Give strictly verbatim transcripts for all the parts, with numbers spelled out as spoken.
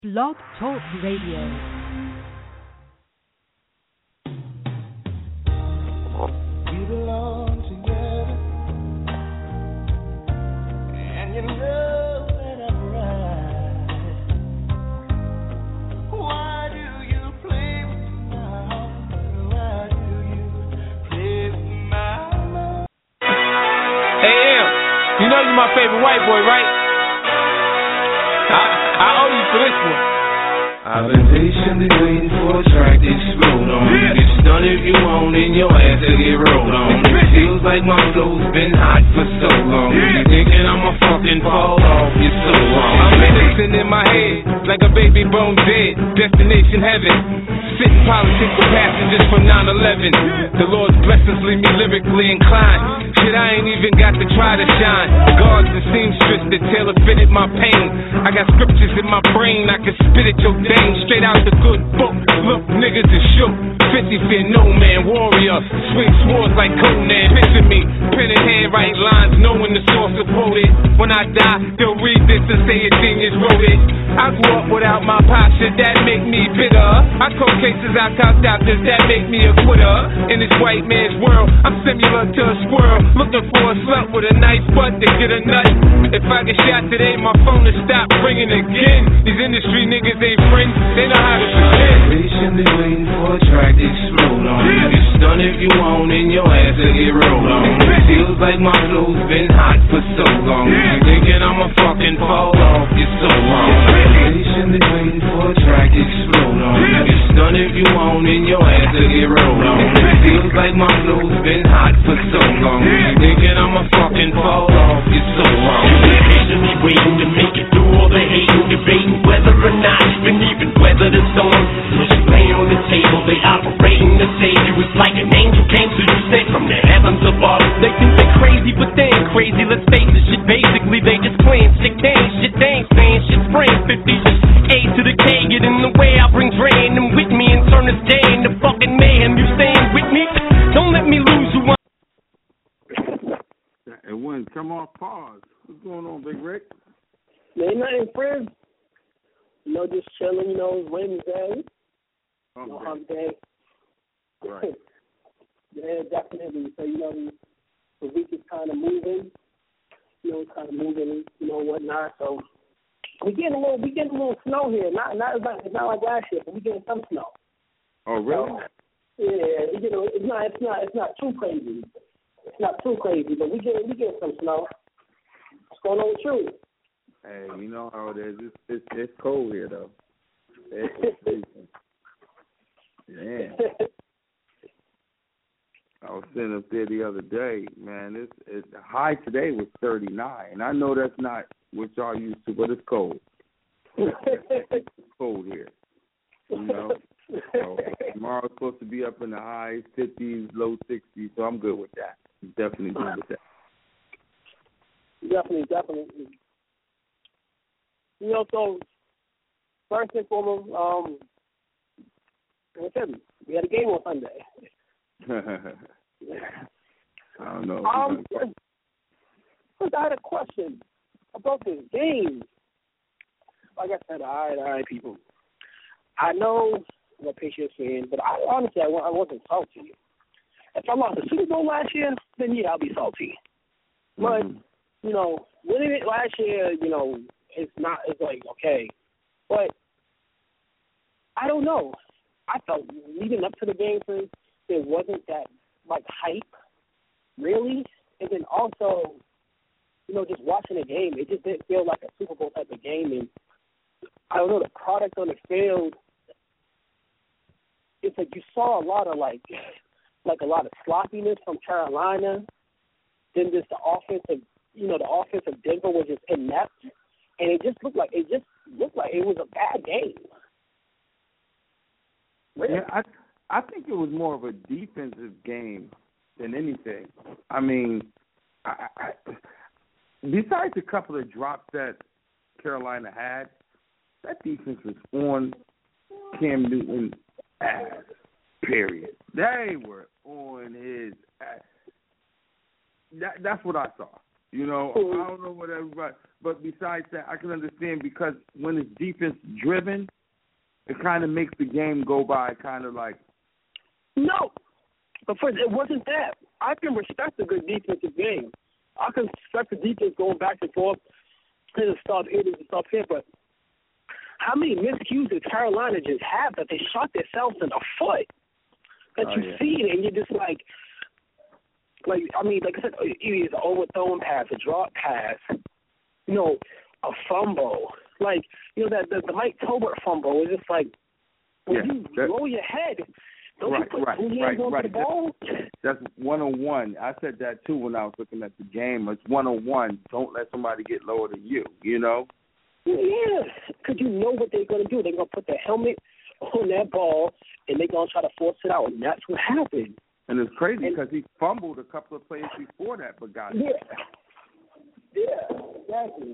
Blog Talk Radio. We belong together, and you know that I'm right. Why do you play with my heart? Why do you play with my love? Hey, Em, you know you're my favorite white boy, right? I, I owe you for this one. I've been patiently waiting for a track to explode on. You get stunned if you want, and your ass to get rolled on. It feels like my flow's been hot for so long. You thinking I'ma fucking fall off? You're so wrong. I'm innocent in my head, like a baby bone dead. Destination heaven. Sitting politics with passengers from nine eleven. The Lord's blessings leave me lyrically inclined. Shit, I ain't even got to try to shine. The guards and seamstress that tailor fitted my pain. I got scriptures in my brain, I can spit at your dame. Straight out the good book. Look, niggas is shook. fifty fear no man, warrior. Swing swords like Conan. Picture me, pen in hand, write lines, knowing the source of quoted. When I die, they'll read this and say a genius wrote it. I grew up without my pops, should that make me bitter? I cold cases out, cops out, does that make me a quitter? In this white man's world, I'm similar to a squirrel, looking for a slut with a nice butt to get a nut. If I get shot today, my phone will stop ringing again. These industry niggas ain't friends, they know how to pretend. Patiently waiting for a track to explode on. You get stunned if you want, and your ass to get rolled on. It feels like my flow's been hot for so long. You thinking I'ma fucking fall off? You're so wrong. Patiently waiting for a track to explode on. You get stunned if you want, and your ass to get rolled on. It feels like my flow's been hot for so long. You thinking I'ma fucking fall off? You're so wrong. Patiently waiting to make it through all the hate and debating whether or not you can even weather the storm. Push play on the table, they operating to save you. It's like an angel came to you sent from the heavens above. They think they're crazy, but they ain't crazy. Let's face it, shit. Basically, they just playing sick. They ain't shit. They ain't saying shit. Spraying fifty. A to the K, get in the way. I bring drain them with me and turn this day into fucking mayhem. You staying with me? Don't let me lose you. It wouldn't come off pause. What's going on, Big Rick? Ain't nothing, friend. You know, just chilling. You know, it's Wednesday. Oh, You know, hump day. Right. Yeah, definitely. So, you know, the, the week is kind of moving. You know, it's kind of moving, you know, whatnot. So we getting a little, we getting a little snow here. Not, not, it's not, it's not like last year, but we getting some snow. Oh, really? So, yeah, you know, it's not, it's not, it's not too crazy. It's not too crazy, but we get, we get some snow. What's going on with you? Hey, you know how it is. It's it's, it's cold here, though. It's, it's freezing. Yeah. I was sitting up there the other day, man. It's, it's the high today was thirty-nine, and I know that's not what y'all used to, but it's cold. It's cold here, you know. So tomorrow's supposed to be up in the high fifties, low sixties, so I'm good with that. Definitely good with that. Definitely, definitely. You know, so first and foremost, um, like I said, we had a game on Sunday. I don't know. Um, first, I had a question about this game. Like I said, all right, all right, people. I know I'm a Patriots fan, but I honestly, I, I wasn't salty. If I lost the Super Bowl last year, then yeah, I'll be salty. But, Mm-hmm. you know, winning it last year, you know, it's not, it's like, okay. But I don't know. I felt leading up to the game, for there wasn't that, like, hype, really. And then also, you know, just watching the game, it just didn't feel like a Super Bowl type of game. And I don't know, the product on the field, it's like you saw a lot of, like, like a lot of sloppiness from Carolina. Then just the offensive, you know, the offense of Denver was just inept. And it just looked like, it just looked like it was a bad game. Really? Yeah, I I think it was more of a defensive game than anything. I mean, I, I, besides a couple of drops that Carolina had, that defense was on Cam Newton's ass, period. They were on his ass. That, that's what I saw. You know, I don't know what everybody, but besides that, I can understand because when it's defense driven, it kind of makes the game go by kind of like. No, but first, it wasn't that. I can respect a good defensive game. I can respect the defense going back and forth to stuff here, to stuff here, but how many miscues did Carolina just have that they shot themselves in the foot? That oh, you yeah. see it and you're just like, like I mean, like I said, either it's an overthrown pass, a drop pass, you know, a fumble. Like, you know, that the, the Mike Tolbert fumble is just like, when yeah, you that, roll your head, don't right, you put right, two hands right, onto right. the ball? That's one oh one. I said that too when I was looking at the game. It's one oh one. Don't let somebody get lower than you, you know? Yeah, because you know what they're going to do. They're going to put the helmet on that ball, and they're going to try to force it out, and that's what happened. And it's crazy because he fumbled a couple of plays before that, but got it. Yeah. Yeah, exactly.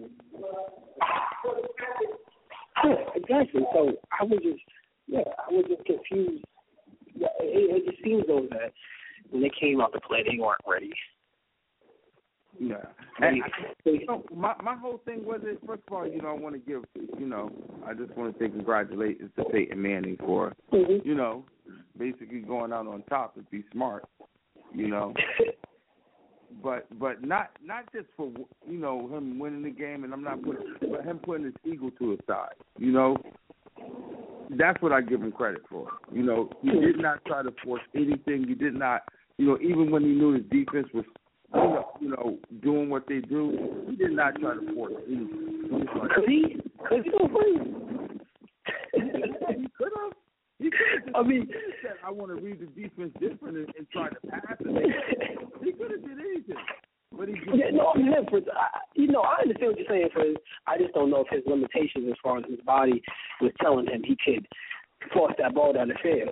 Exactly. So I was just, yeah, I was just confused. Yeah, it, it just seems though that when they came out to play, they weren't ready. Yeah. And I, you know, my my whole thing was it. First of all, you know, I want to give, you know, I just want to say congratulations to Peyton Manning for, mm-hmm. you know, basically going out on top and be smart, you know. But but not not just for, you know, him winning the game, and I'm not putting, but him putting his ego to his side, you know. That's what I give him credit for. You know, he did not try to force anything. He did not, you know, even when he knew his defense was, you know, you know doing what they do, he did not try to force anything. Because he, cause he don't win. He could have. He could have. I mean, said, I want to read the defense different and, and try to pass it. He could have did anything. But he just, yeah, no, I mean, for, I, you know, I understand what you're saying. For I just don't know if his limitations as far as his body was telling him he could force that ball down the field.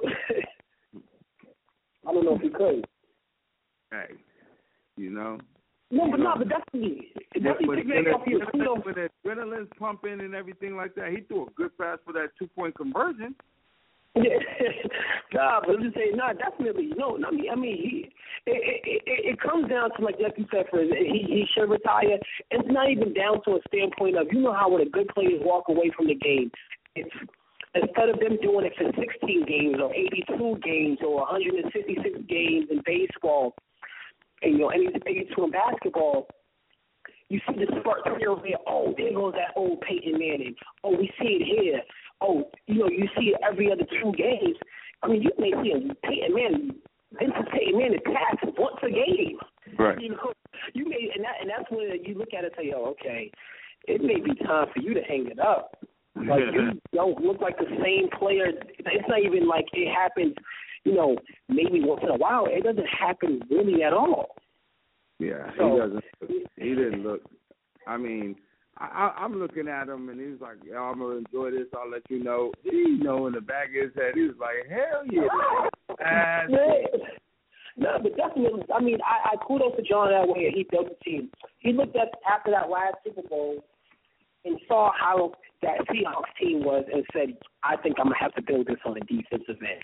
I don't know if he could. Hey, you know. No, but you no, know, but definitely, definitely when, pick that off your when, when the adrenaline's pumping and everything like that, he threw a good pass for that two-point conversion. Yeah, God, but I'm just saying, no, definitely, no. I mean, I mean, he, it, it, it, it comes down to like, like you said, for he, he should retire. It's not even down to a standpoint of, you know how when a good players walk away from the game, it's instead of them doing it for sixteen games or eighty-two games or one hundred sixty-six games in baseball, and you know, and eighty-two in basketball. You see the spurt here over there. Oh, there goes that old Peyton Manning. Oh, we see it here. Oh, you know, you see it every other two games. I mean, you may see a Peyton Manning, Vincent Peyton Manning pass once a game. Right. You know, you may, and that, and that's when you look at it and say, oh, okay, it may be time for you to hang it up. Like you don't look like the same player. It's not even like it happens, you know, maybe once in a while. It doesn't happen really at all. Yeah, so, he doesn't. He didn't look. I mean, I, I'm looking at him, and he's like, yeah, I'm gonna enjoy this. I'll let you know. He know in the back of his head, he was like, hell yeah. And, no, but definitely. I mean, I, I kudos to John Elway. He built the team. He looked at after that last Super Bowl and saw how that Seahawks team was, and said, I think I'm gonna have to build this on the defensive end.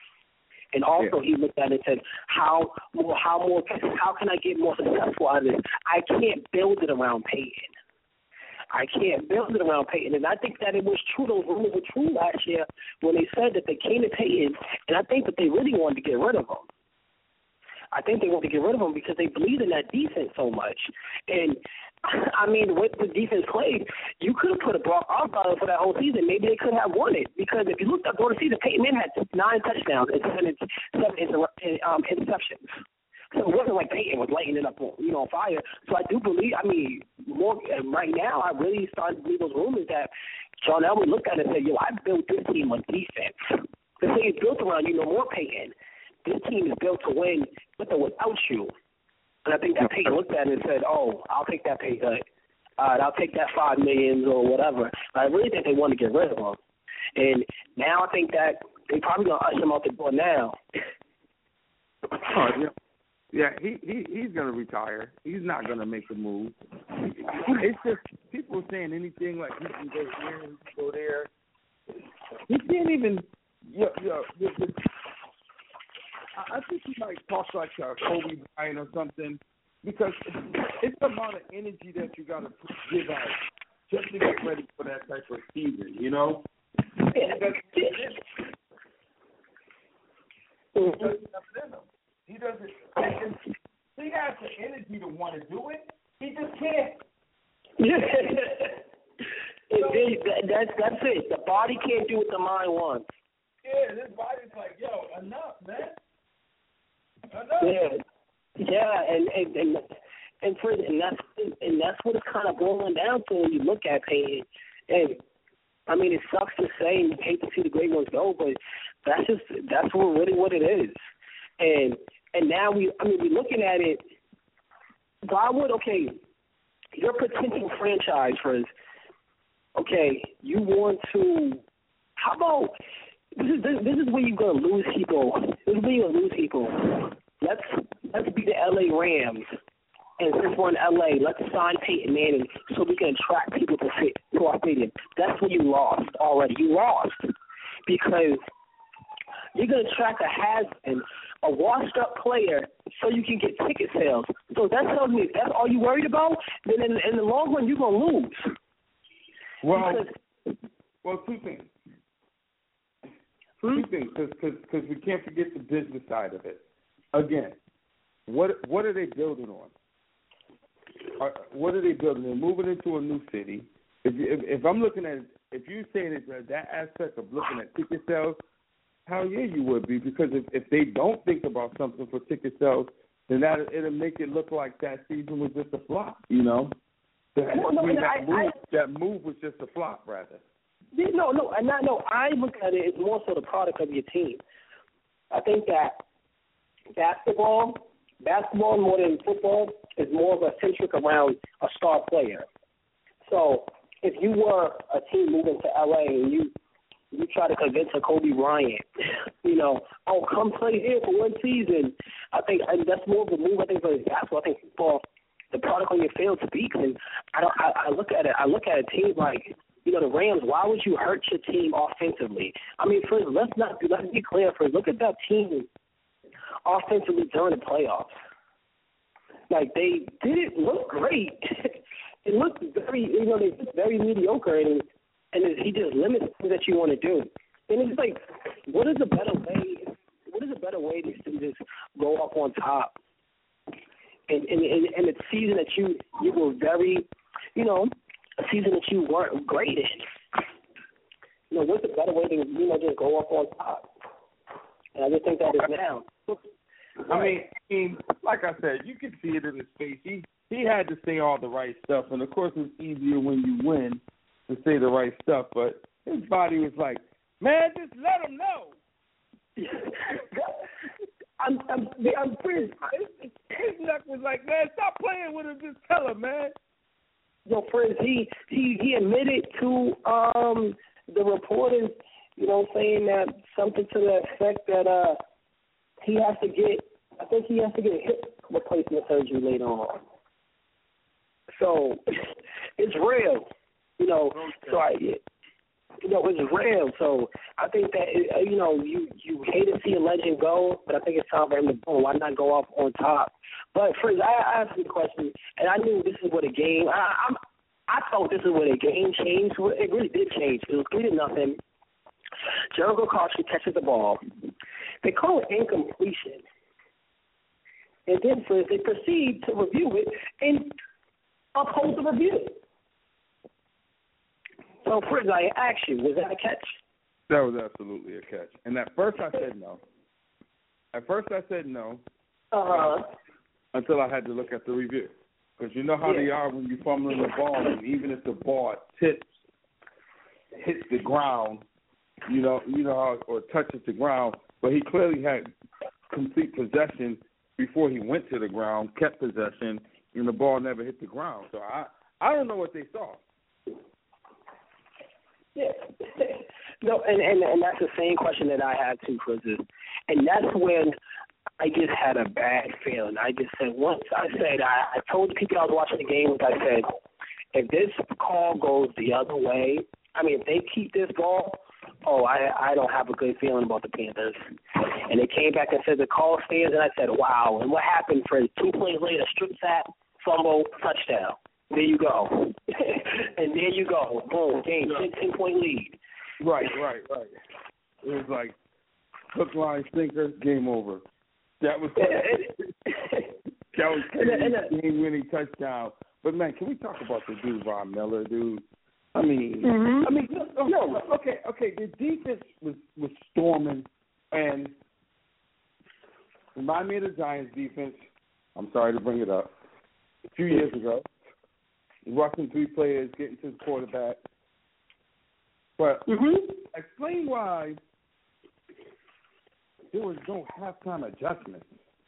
And also, yeah. he looked at it and said, "How more? How more? How can I get more successful out of this? I can't build it around Peyton. I can't build it around Peyton." And I think that it was true. Those rumors were true last year when they said that they came to Peyton, and I think that they really wanted to get rid of him. I think they wanted to get rid of him because they believed in that defense so much. And I mean, with the defense played, you could have put a Brock Osweiler for that whole season. Maybe they could have won it because if you looked up during the season, Peyton Manning had nine touchdowns and seven, seven um, interceptions. So it wasn't like Peyton was lighting it up, you know, on fire. So I do believe. I mean, more right now, I really started to believe those rumors that John Elway looked at it and said, "Yo, I built this team on defense. The thing is built around you, no more Peyton. This team is built to win with or without you." And I think that Peyton looked at it and said, "Oh, I'll take that pay cut. Uh, I'll take that five million or whatever." But I really think they want to get rid of him. And now I think that they probably gonna usher him out the door now. Oh, yeah, yeah. He he he's gonna retire. He's not gonna make the move. It's just people saying anything like he can go here, he can go there. He can't even. Yo, yo, the, the, I think he might talk like uh, Kobe Bryant or something. because it's the amount of energy that you got to give out just to get ready for that type of season, you know? Yeah. He doesn't have it in him. He doesn't. He has the energy to want to do it. He just can't. Yeah. It, that, that's that's it. The body can't do what the mind wants. Yeah, his body's like, yo, enough, man. Enough. Yeah, yeah, and and and and, for, and that's and that's what it's kind of boiling down to when you look at Peyton. And I mean, it sucks to say, and you hate to see the great ones go, but that's just that's what really what it is. And and now we, I mean, we're looking at it. Garwood, okay, your potential franchise for us. Okay, you want to? How about this is this, this is where you're gonna lose people. This is where you're gonna lose people. Let's let's be the L A Rams, and since we're in L A, let's sign Peyton Manning so we can attract people to fit to our stadium. That's where you lost already. You lost because you're gonna attract a has-been, a washed-up player, so you can get ticket sales. So that tells me if that's all you're worried about, then in, in the long run you're gonna lose. Well, because, well, two things. hmm? Two things, because we can't forget the business side of it. Again, what what are they building on? Are, what are they building? They're moving into a new city. If, if if I'm looking at, if you're saying that that aspect of looking at ticket sales, hell yeah, you would be, because if if they don't think about something for ticket sales, then that it'll make it look like that season was just a flop, you know. That, No, no, I mean, no, that, I- move, I- that move was just a flop, rather. Yeah, no, no, and I know. I look at it as more so the product of your team. I think that basketball, basketball more than football, is more of a centric around a star player. So if you were a team moving to L A and you you try to convince a Kobe Bryant, you know, oh, come play here for one season, I think and that's more of a move. I think for basketball, I think for the product on your field speaks, and I don't. I, I look at it. I look at a team like, you know, the Rams. Why would you hurt your team offensively? I mean, first, let's not let's be clear. First, look at that team offensively during the playoffs. Like, they didn't look great. It looked very, you know, they looked very mediocre, and and he just limits things that you want to do. And it's like, what is a better way? What is a better way to just go up on top? And in in a season that you you were very, you know, a season that you weren't great in. You know, what's a better way to, you know, just go up on top? And I just think that is now. I mean, I mean, like I said, you can see it in his face. He he had to say all the right stuff, and of course, it's easier when you win to say the right stuff. But his body was like, "Man, just let him know." I'm I'm I'm pretty. His neck was like, "Man, stop playing with him. Just tell him, man." Yo, friends, he he he admitted to um the reporters, you know, saying that something to the effect that uh he has to get. I think he has to get hip replacement surgery later on. So it's real, you know. So I, you know, it's real. So I think that, you know, you you hate to see a legend go, but I think it's time for him to go. Why not go off on top? But friends, I, I asked you a question, and I knew this is what a game. I I'm, I thought this is what a game changed. It really did change. It was three to nothing. Jericho Carter catches the ball. They call it incompletion. And then first they proceed to review it and uphold the review. So, Fritz, I ask you, was that a catch? That was absolutely a catch. And at first I said no. At first I said no. Uh-huh. Until I had to look at the review. Because you know how Yeah. they are when you're fumbling the ball, and even if the ball tips, hits the ground, you know, you know how, or touches the ground, but he clearly had complete possession before he went to the ground, kept possession, and the ball never hit the ground. So I, I don't know what they saw. Yeah. No, and, and and that's the same question that I had too, Chris. And that's when I just had a bad feeling. I just said, once I said, I, I told the people I was watching the game, I said, if this call goes the other way, I mean, if they keep this ball, oh, I I don't have a good feeling about the Panthers. And they came back and said the call stands, and I said, wow. And what happened, Fred? Two plays later, strip sack, fumble, touchdown. There you go. And there you go. Boom, game, ten-point lead. Right, right, right. It was like hook, line, sinker, game over. That was that was crazy, game-winning touchdown. But, man, can we talk about the dude, Von Miller, dude? I mean, mm-hmm. I mean, no, okay, okay. The defense was, was storming, and remind me of the Giants' defense. I'm sorry to bring it up. A few years ago, rushing three players, getting to the quarterback. But mm-hmm. explain why there was no halftime adjustment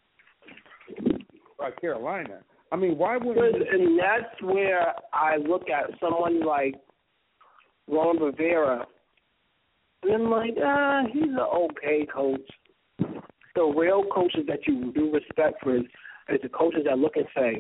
by Carolina. I mean, why would you... And that's where I look at someone like Ron Rivera, and I'm like, ah, he's an okay coach. The real coaches that you do respect for is, is the coaches that look and say,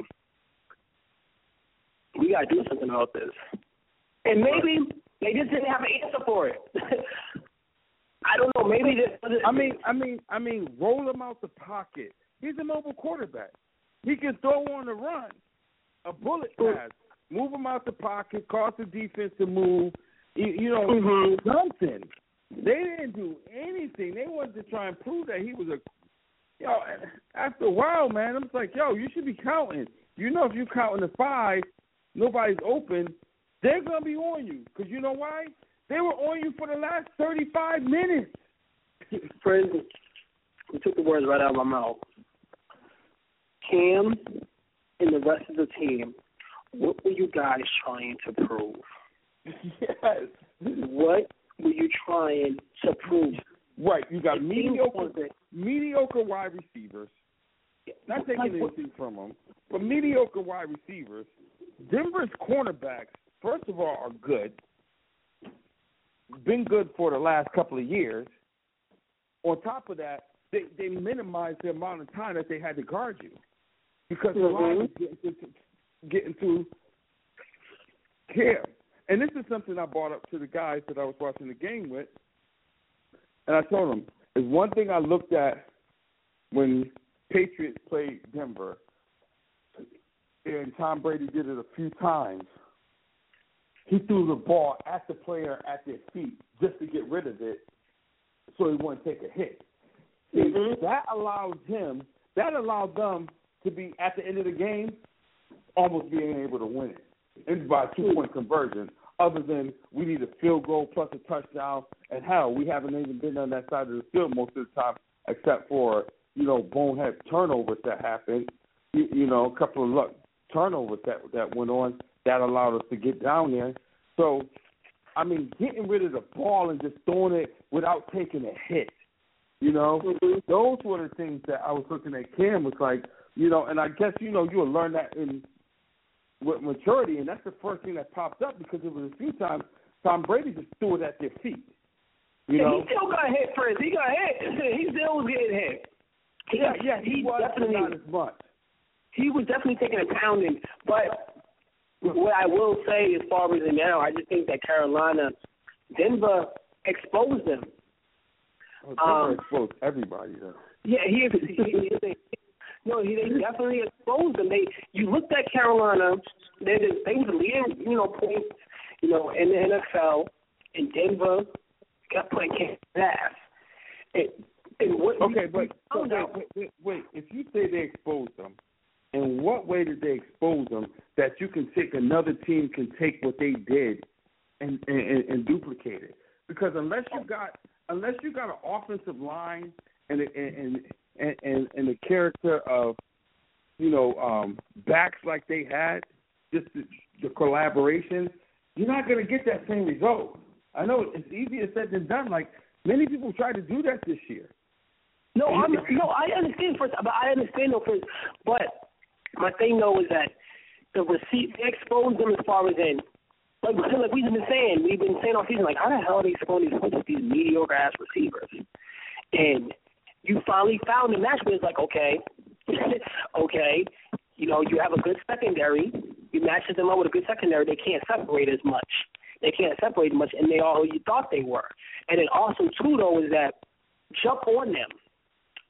we got to do something about this. And maybe they just didn't have an answer for it. I don't know. Maybe this. I mean, I mean, I mean, roll him out the pocket. He's a mobile quarterback. He can throw on the run, a bullet pass, move him out the pocket, cause the defense to move. You, you know, mm-hmm. something. They didn't do anything. They wanted to try and prove that he was a. Yo, after a while, man, I'm like, yo, you should be counting. You know, if you're counting the five, nobody's open. They're gonna be on you because you know why? They were on you for the last thirty-five minutes. Friends, you took the words right out of my mouth. Cam and the rest of the team, what were you guys trying to prove? Yes. What were you trying to prove? Right. You got mediocre, mediocre wide receivers. Not taking like, anything from them, but mediocre wide receivers. Denver's cornerbacks, first of all, are good. Been good for the last couple of years. On top of that, they, they minimized the amount of time that they had to guard you because the line was getting to, getting to Cam. And this is something I brought up to the guys that I was watching the game with, and I told them, there's one thing I looked at when Patriots played Denver, and Tom Brady did it a few times. He threw the ball at the player at their feet just to get rid of it so he wouldn't take a hit. Mm-hmm. That allowed him, that allowed them to be, at the end of the game, almost being able to win it. And by two-point conversion, other than we need a field goal plus a touchdown. And hell, we haven't even been on that side of the field most of the time except for, you know, bonehead turnovers that happened, you, you know, a couple of luck turnovers that that went on that allowed us to get down there. So, I mean, getting rid of the ball and just throwing it without taking a hit, you know, mm-hmm. those were the things that I was looking at. Cam was like, you know, and I guess, you know, you'll learn that in with maturity, and that's the first thing that popped up because it was a few times Tom Brady just threw it at their feet. You yeah, know? He still got hit, Prince. He got hit. He still was getting hit. He, yeah, yeah, he, he was definitely not as much. He was definitely taking a pounding, but what I will say as far as now, I just think that Carolina, Denver exposed them. Oh, Denver um, exposed everybody, though. Yeah, he, he, he, he no, he they definitely exposed them. They you looked at Carolina, they they was leading, you know, points, you know, in the N F L, and Denver got put in ass. And, and what okay, we, but so wait, wait, wait, wait, if you say they exposed them, in what way did they expose them that you can take another team can take what they did and and, and duplicate it? Because unless you got unless you got an offensive line and and and and, and the character of, you know, um, backs like they had, just the, the collaboration, you're not going to get that same result. I know it's easier said than done. Like many people tried to do that this year. No, I'm, no, I understand first, but I understand though first. But my thing though is that the receipt they exposed them as far as in, like, like we've been saying, we've been saying all season, like how the hell are they exposing these these mediocre ass receivers? And you finally found a match where it's like, okay, okay, you know, you have a good secondary, you match them up with a good secondary, they can't separate as much. They can't separate as much, and they all you thought they were. And then also, too, though, is that jump on them.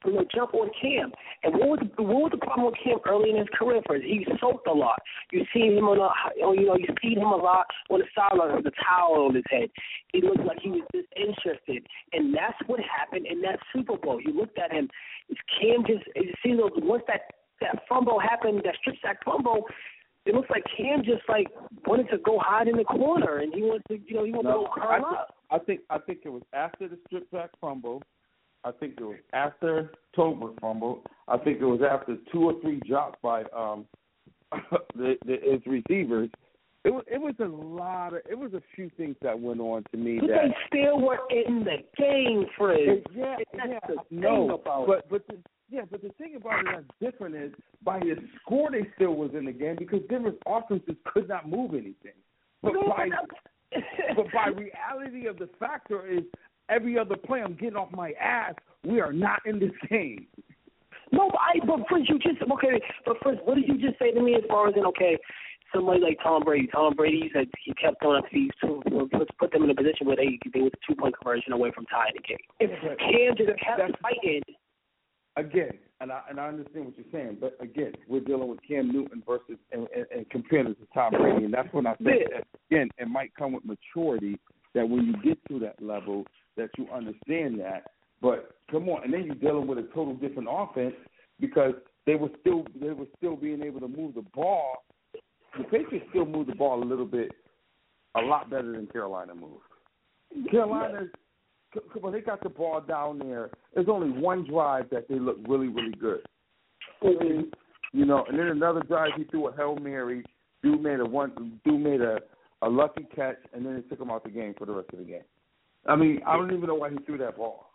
you know, jump on Cam. And what was what was the problem with Cam early in his career? For he soaked a lot. You see him on a, you know, you see him a lot on the sideline with a towel on his head. He looked like he was disinterested, and that's what happened in that Super Bowl. You looked at him. Cam just, you see, once that that fumble happened, that strip sack fumble. It looks like Cam just like wanted to go hide in the corner, and he wanted to, you know, he wanted no, to go curl I, up. I think I think it was after the strip sack fumble. I think it was after Tolbert fumble. I think it was after two or three drops by um the, the his receivers. It was it was a lot of it was a few things that went on to me but that they still were in the game, Fred. Yeah, that's yeah, the no, thing about but but the, yeah, but the thing about it that's different is by the score they still was in the game because Denver's offenses could not move anything. But No, by but but by reality of the factor is every other play I'm getting off my ass. We are not in this game. No, but I but first you just okay. But first, what did you just say to me as far as in okay? Somebody like Tom Brady. Tom Brady said he kept throwing up these two, put, put them in a position where they they was a two point conversion away from tying the game. If Cam just kept That's, fighting. Again, and I and I understand what you're saying, but again, we're dealing with Cam Newton versus and, and, and comparing it to Tom Brady, and that's when I think Yeah. that, again it might come with maturity that when you get to that level that you understand that. But come on, and then you're dealing with a total different offense because they were still they were still being able to move the ball. The Patriots still moved the ball a little bit, a lot better than Carolina moved. Carolina, when they got the ball down there, there's only one drive that they looked really, really good. Mm-hmm. You know, and then another drive he threw a Hail Mary. Dude made a one. Dude made a, a lucky catch, and then they took him out the game for the rest of the game. I mean, I don't even know why he threw that ball.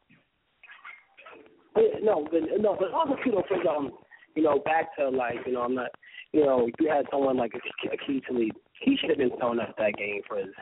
Yeah, no, but no, but also you know, for um, you know, back to like you know, I'm not, you know, you had someone like Akeem Talib. He should have been thrown out that game for his.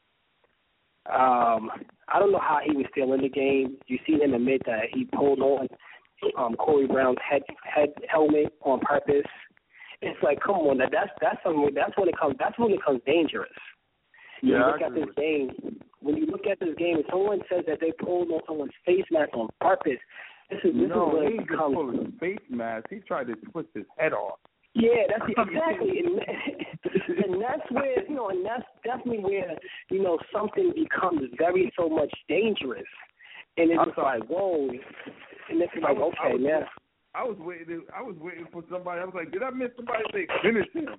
Um, I don't know how he was still in the game. You see him admit that he pulled on um, Corey Brown's head head helmet on purpose. It's like, come on, that that's that's something. That's when it comes. That's when it becomes dangerous. When Yeah, you look I at agree this game. When you look at this game, if someone says that they pulled on someone's face mask on purpose, this is this no, is where he it didn't becomes. pull his face mask. He tried to twist his head off. Yeah, that's exactly, and, and that's where you know, and that's definitely where you know something becomes very so much dangerous, and it's I'm just sorry. like whoa, and it's like was, okay, I was, now. I was waiting. I was waiting for somebody. I was like, did I miss somebody? They finish him.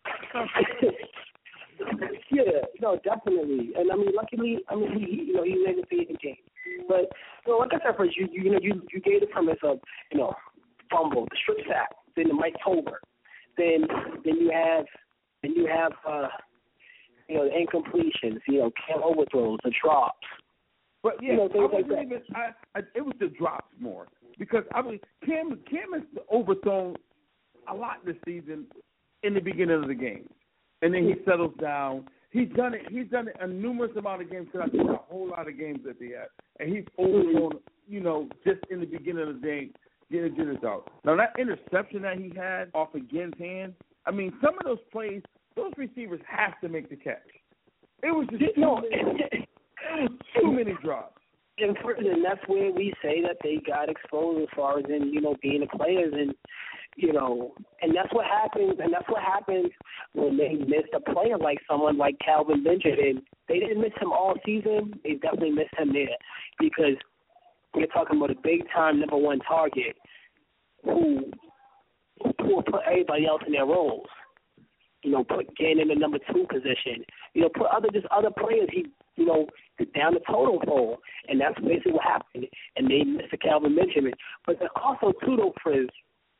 Yeah, no, definitely, and I mean, luckily, I mean, he, you know, he was able to see the game, but you know, like I said, first, you you know, you you gave the premise of you know, fumble, the strip sack, then the Mike Tolbert. Then, then you have, then you have, uh, you know, the incompletions. You know, Cam overthrows, the drops. But yeah, you know, I things like wasn't that. even. I, I, it was the drops more because I mean, Cam Cam has overthrown a lot this season in the beginning of the game, and then he settles down. He's done it. He's done it a numerous amount of games because I think a whole lot of games that they had, and he's overthrown. You know, just in the beginning of the game. Get it, get it out. Now, that interception that he had off of Ginn's hand, I mean, some of those plays, those receivers have to make the catch. It was just too, no, many, it was too many drops. And, and that's where we say that they got exposed as far as in, you know, being the players. And, you know, and that's what happens. And that's what happens when they missed a player like someone like Calvin Benjamin. They didn't miss him all season. They definitely missed him there because we're talking about a big-time number one target who, who will put everybody else in their roles. You know, put Gann in the number two position. You know, put other just other players he, you know, down the totem pole, and that's basically what happened. And they missed the Calvin Benjamin. But then also too, though, Frizz,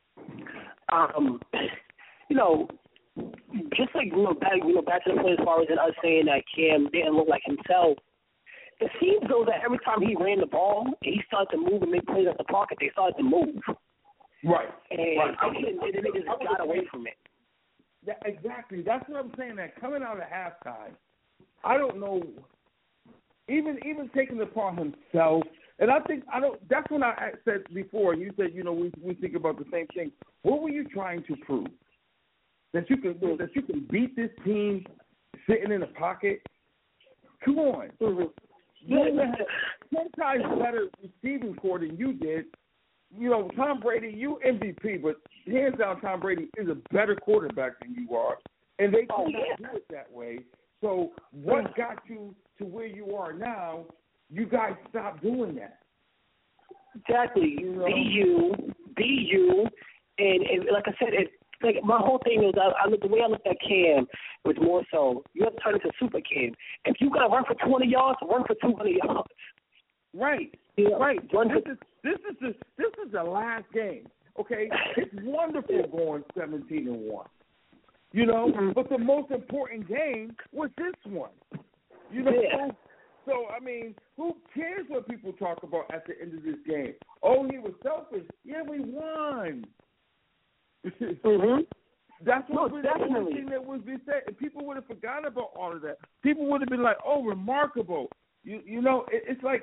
um, you know, just like you know back, you know, back to the point as far as in us saying that Cam didn't look like himself. It seems though that every time he ran the ball, he started to move and make plays at the pocket. They started to move. Right. And right. they, they, they just got away from it. That, exactly. That's what I'm saying. That coming out of halftime, I don't know. Even even taking it upon himself, and I think I don't. That's when I said before. You said you know we we think about the same thing. What were you trying to prove? That you can that you can beat this team sitting in the pocket? Come on. Mm-hmm. You had ten times better receiving core than you did. you know, Tom Brady, you M V P, but hands down, Tom Brady is a better quarterback than you are, and they oh, could yeah. not do it that way. So what got you to where you are now? You guys stop doing that. Exactly. You know? Be you, be you, and, and like I said, it, like my whole thing is, I, I look the way I look at Cam was more so you have to turn into Super Cam. If you gotta run for twenty yards, run for two hundred yards. Right. Yeah. Right. Run This for, is this is the this is the last game. Okay, it's wonderful going seventeen and one. You know, mm-hmm. but the most important game was this one. You know. Yeah. So, I mean, who cares what people talk about at the end of this game? Oh, he was selfish. Yeah, we won. mm-hmm. That's what no, was definitely. the thing that was being said. And people would have forgotten about all of that. People would have been like, oh, remarkable. You you know, it, it's like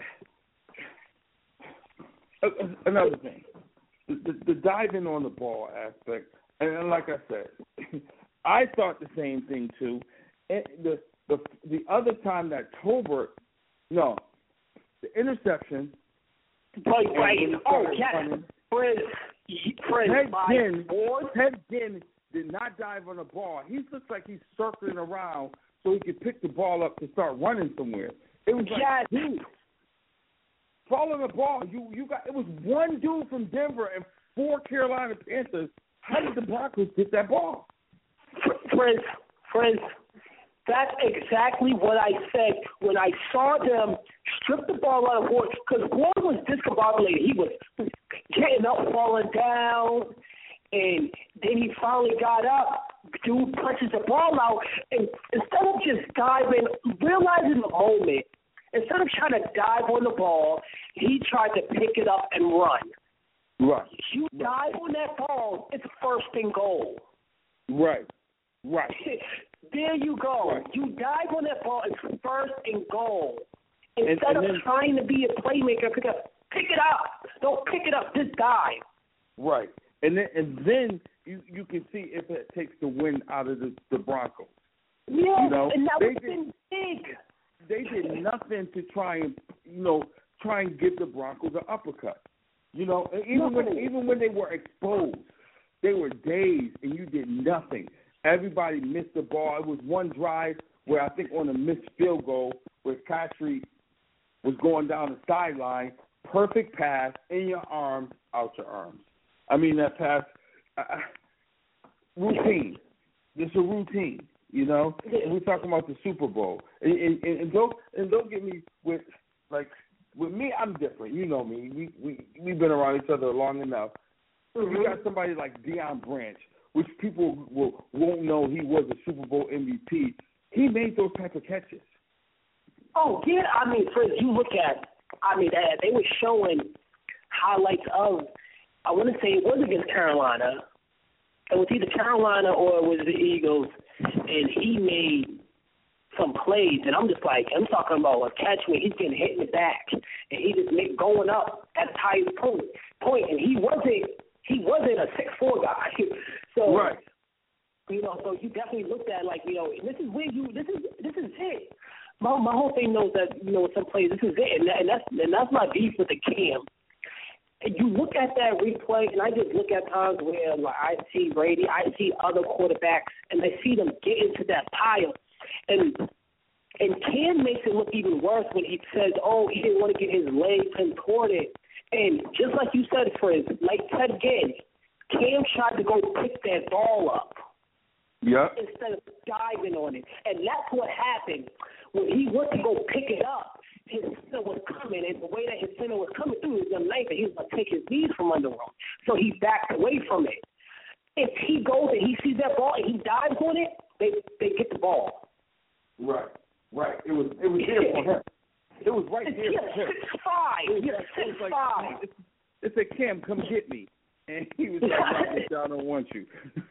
another thing, the, the, the diving on the ball aspect. And like I said, I thought the same thing, too. And the The the other time that Tolbert, no, the interception. Right, right. Oh, yes. Fred, Fred, Ted Ginn, board. Ted Ginn did not dive on the ball. He looks like he's circling around so he could pick the ball up to start running somewhere. It was like, yes. dude, following the ball. You you got it was one dude from Denver and four Carolina Panthers. How did the Broncos get that ball? Fred, Fred. That's exactly what I said when I saw them strip the ball out of Ward, because Ward was discombobulated. He was getting up, falling down, and then he finally got up. Dude punches the ball out, and instead of just diving, realizing the moment, instead of trying to dive on the ball, he tried to pick it up and run. Right. You dive on that ball, it's first and goal. Right. Right. There you go. Right. You dive on that ball, it's first and goal. Instead and, and of then, trying to be a playmaker, pick up, pick it up. Don't pick it up, just dive. Right. And then and then you, you can see if it takes the wind out of the, the Broncos. Yeah, you know, and that they would have did, been big. They did nothing to try and you know try and give the Broncos an uppercut. You know, and even no. when even when they were exposed, they were dazed, and you did nothing. Everybody missed the ball. It was one drive where I think on a missed field goal where Patrick was going down the sideline, perfect pass, in your arms, out your arms. I mean, that pass, uh, routine. It's a routine, you know? And we're talking about the Super Bowl. And, and, and, don't, and don't get me with, like, with me, I'm different. You know me. We, we, we've been around each other long enough. Mm-hmm. You got somebody like Deion Branch, which people will, won't know he was a Super Bowl M V P. He made those type of catches. Oh, yeah. I mean, Fred, you look at, I mean, uh, they were showing highlights of, I want to say it was against Carolina. It was either Carolina or it was the Eagles, and he made some plays, and I'm just like, I'm talking about a catch where he's getting hit in the back, and he just make, going up at the highest point, point, and he wasn't, he wasn't a six foot four guy. So, right. You know, so you definitely looked at like, you know, this is where you, this is, this is it. My my whole thing knows that, you know, some plays, this is it, and, that, and that's and that's my beef with the Cam. And you look at that replay, and I just look at times where like, I see Brady, I see other quarterbacks, and I see them get into that pile. And and Cam makes it look even worse when he says, oh, he didn't want to get his leg contorted. And just like you said, Frizz, like Ted Ginn, Cam tried to go pick that ball up. Yeah. Instead of diving on it. And that's what happened. When he went to go pick it up, his center was coming, and the way that his center was coming through was knife, and he was going to take his knees from under him. So he backed away from it. If he goes and he sees that ball and he dives on it, they they get the ball. Right, right. It was it was there for him. It was right there He's for him. six five. He's six like, five. It's, it's a Cam, come get me. And he was like, no, I don't want you.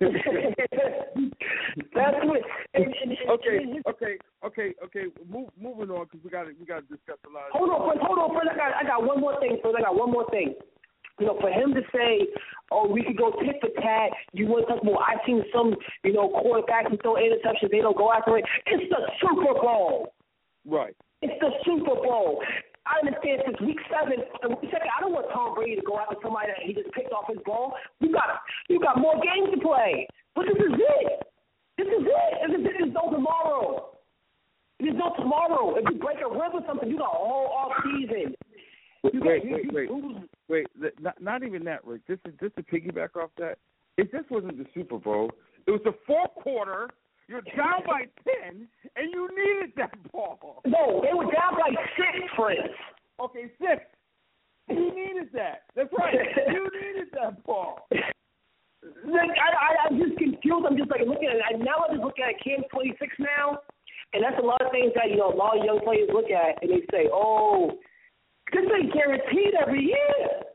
That's what. And, and, and, okay, and his, okay, okay, okay. Move, moving on because we got we got to discuss a lot. Of hold on, friend, hold on, friend. I got I got one more thing. Friend. I got one more thing. You know, for him to say, "Oh, we could go tit for tat," you want to talk about? I've seen some, you know, quarterbacks who throw interceptions. They don't go after it. It's the Super Bowl. Right. It's the Super Bowl. I understand since week seven, and week seven, I don't want Tom Brady to go after somebody that he just picked off his ball. You got you got more games to play. But this is it. This is it. And this is no tomorrow. There's no tomorrow. If you break a rib or something, you got a whole off season. You Wait, got, wait, you, wait, you, wait, wait. Not, not even that, Rick. This is just to piggyback off that. It just wasn't the Super Bowl. It was the fourth quarter. You're down by ten, and you needed that ball. No, they were down by six, Prince. Okay, six. You needed that. That's right. You needed that ball. Like, I, I, I'm just confused. I'm just like looking at it. Now I just look at it. Cam's twenty-six now, and that's a lot of things that, you know, a lot of young players look at, and they say, oh, this ain't guaranteed every year.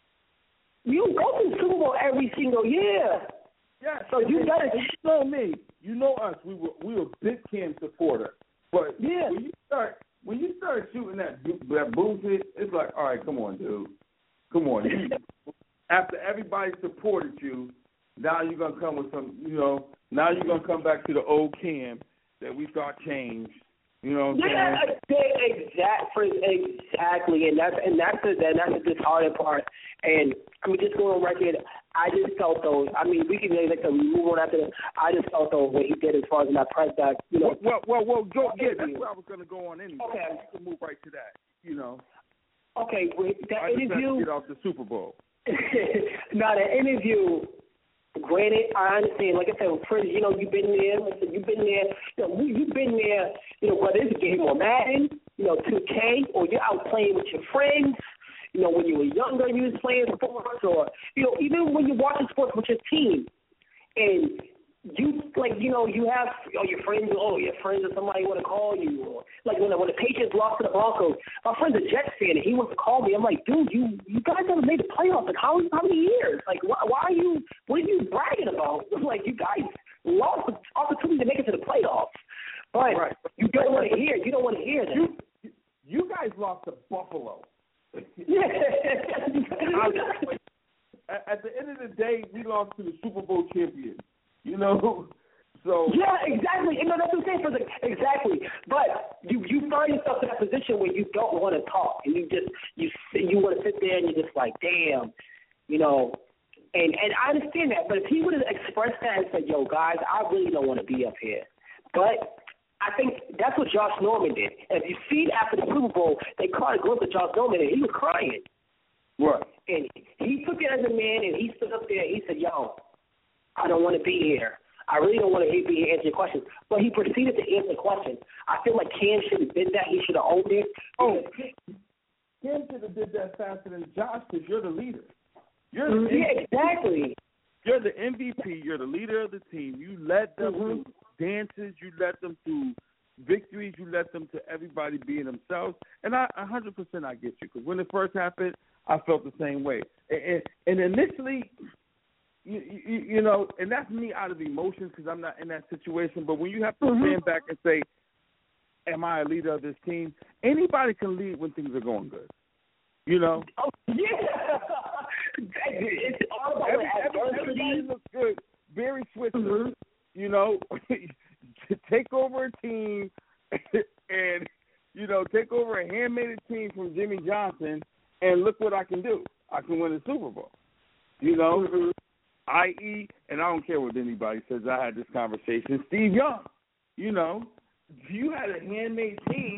You go to the Super Bowl every single year. Yeah, so you got to. You know me. You know us. We were we were big Cam supporter. But yeah. when you start when you start shooting that that bullshit, it's like, all right, come on, dude, come on. After everybody supported you, now you're gonna come with some, you know. Now you're gonna come back to the old Cam that we thought changed. You know what I'm yeah, saying? exactly, exactly, and that's and that's the and that's the disheartening part. And I mean, just going on record, I just felt though. I mean, we can like to move on after this. I just felt though what he did as far as that press back, you know. Well, well, well, go, yeah, that's where I was going to go on anyway. Okay, we can move right to that. You know. Okay, wait, that I interview. Just get off the Super Bowl. Now the interview. Granted, I understand. Like I said, with Prince, you know, you've been there. Like you've been there. You know, you've been there. You know, whether it's a game on Madden, you know, two K, or you're out playing with your friends. You know, when you were younger, you was playing sports, or you know, even when you're watching sports with your team, and you like, you know, you have oh, your friends, oh, your friends or somebody want to call you, or like when the, when the Patriots lost to the Broncos, my friend's a Jets fan, and he wants to call me. I'm like, dude, you you guys haven't made the playoffs. Like, how how many years? Like, why, why are you? What are you bragging about? Like, you guys lost the opportunity to make it to the playoffs, but right. you don't want to hear. You don't want to hear that. You, you guys lost to Buffalo. Yeah. at, at the end of the day, we lost to the Super Bowl champions. You know, so yeah, exactly. You know, that's what I'm saying. For the, exactly, but you you find yourself in a position where you don't want to talk, and you just you you want to sit there and you're just like, damn, you know. And and I understand that, but if he would have expressed that and said, yo, guys, I really don't want to be up here, but I think that's what Josh Norman did. And if you see after the Super Bowl, they caught a glimpse of Josh Norman, and he was crying. Right. And he took it as a man, and he stood up there, and he said, yo, I don't want to be here. I really don't want to be here to answer your questions. But he proceeded to answer the question. I feel like Cam should have did that. He should have owned it. Oh, Cam should have did that faster than Josh because you're the leader. You're the yeah, exactly. You're the M V P. You're the leader of the team. You led them mm-hmm. to dances. You led them to victories. You led them to everybody being themselves. And I, one hundred percent I get you because when it first happened, I felt the same way. And, and initially, you, you, you know, and that's me out of emotions because I'm not in that situation. But when you have to mm-hmm. stand back and say, am I a leader of this team? Anybody can lead when things are going good. You know? Oh, yeah. It's all about Every, every, everybody looks good. Barry Switzer, mm-hmm. you know, take over a team and, you know, take over a handmade team from Jimmy Johnson and look what I can do. I can win a Super Bowl. You know? Mm-hmm. that is, and I don't care what anybody says, I had this conversation, Steve Young, you know, you had a handmade team,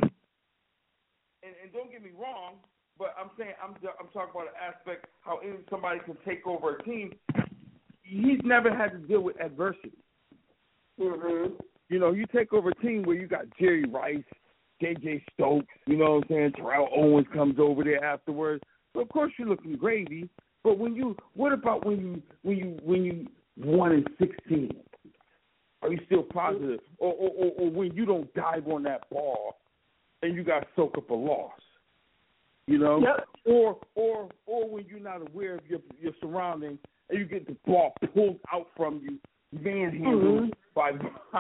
and, and don't get me wrong, but I'm saying I'm I'm talking about an aspect how somebody can take over a team. He's never had to deal with adversity. Mm-hmm. You know, you take over a team where you got Jerry Rice, J J Stokes, you know what I'm saying, Terrell Owens comes over there afterwards. So of course you're looking gravy. But when you, what about when you when you when you one and sixteen? Are you still positive? Or, or, or, or when you don't dive on that ball and you got to soak up a loss? You know, yep. or or or when you're not aware of your your surroundings and you get the ball pulled out from you, manhandled mm-hmm. by.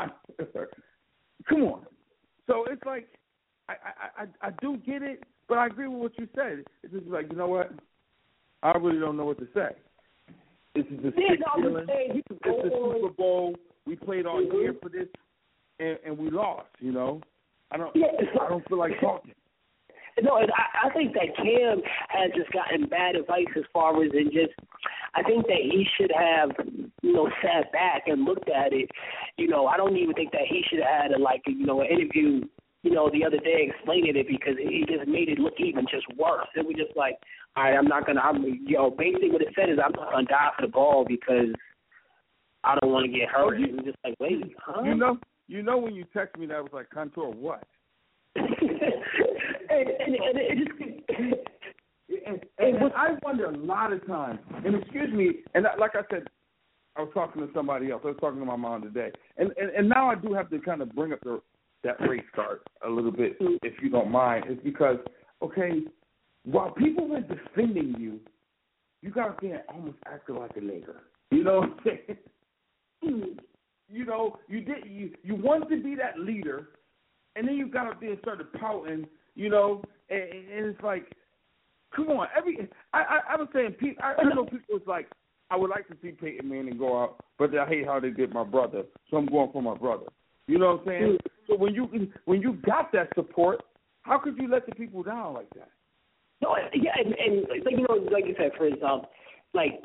Come on. So it's like I, I I I do get it, but I agree with what you said. It's just like, you know what? I really don't know what to say. This is the sixth feeling. It's the Super Bowl. We played all mm-hmm. year for this, and, and we lost. You know, I don't. Yeah. I don't feel like talking. No, I, I think that Cam has just gotten bad advice as far as in just. I think that he should have, you know, sat back and looked at it. You know, I don't even think that he should have had a, like, you know, an interview, you know, the other day explaining it because he just made it look even just worse. It was just like, all right, I'm not gonna, I'm, you know, basically what it said is I'm not gonna die for the ball because I don't want to get hurt. You, it was just like, wait, huh? You know, you know when you text me that was like, Contour, what? and, and, and it just. And, and, and I wonder a lot of times, and excuse me, and like I said, I was talking to somebody else. I was talking to my mom today, and and, and now I do have to kind of bring up the, that race card a little bit, if you don't mind. It's because, okay, while people were defending you, you got up there and almost acted like a nigger. You know what I'm saying? You know, you did. You you wanted to be that leader, and then you got up there and started pouting. You know, and, and it's like. Come on, every I, I I was saying, I, I know people was like, I would like to see Peyton Manning go out, but I hate how they did my brother, so I'm going for my brother. You know what I'm saying? So when you when you got that support, how could you let the people down like that? No, yeah, and, and like you know, like you said, for example, like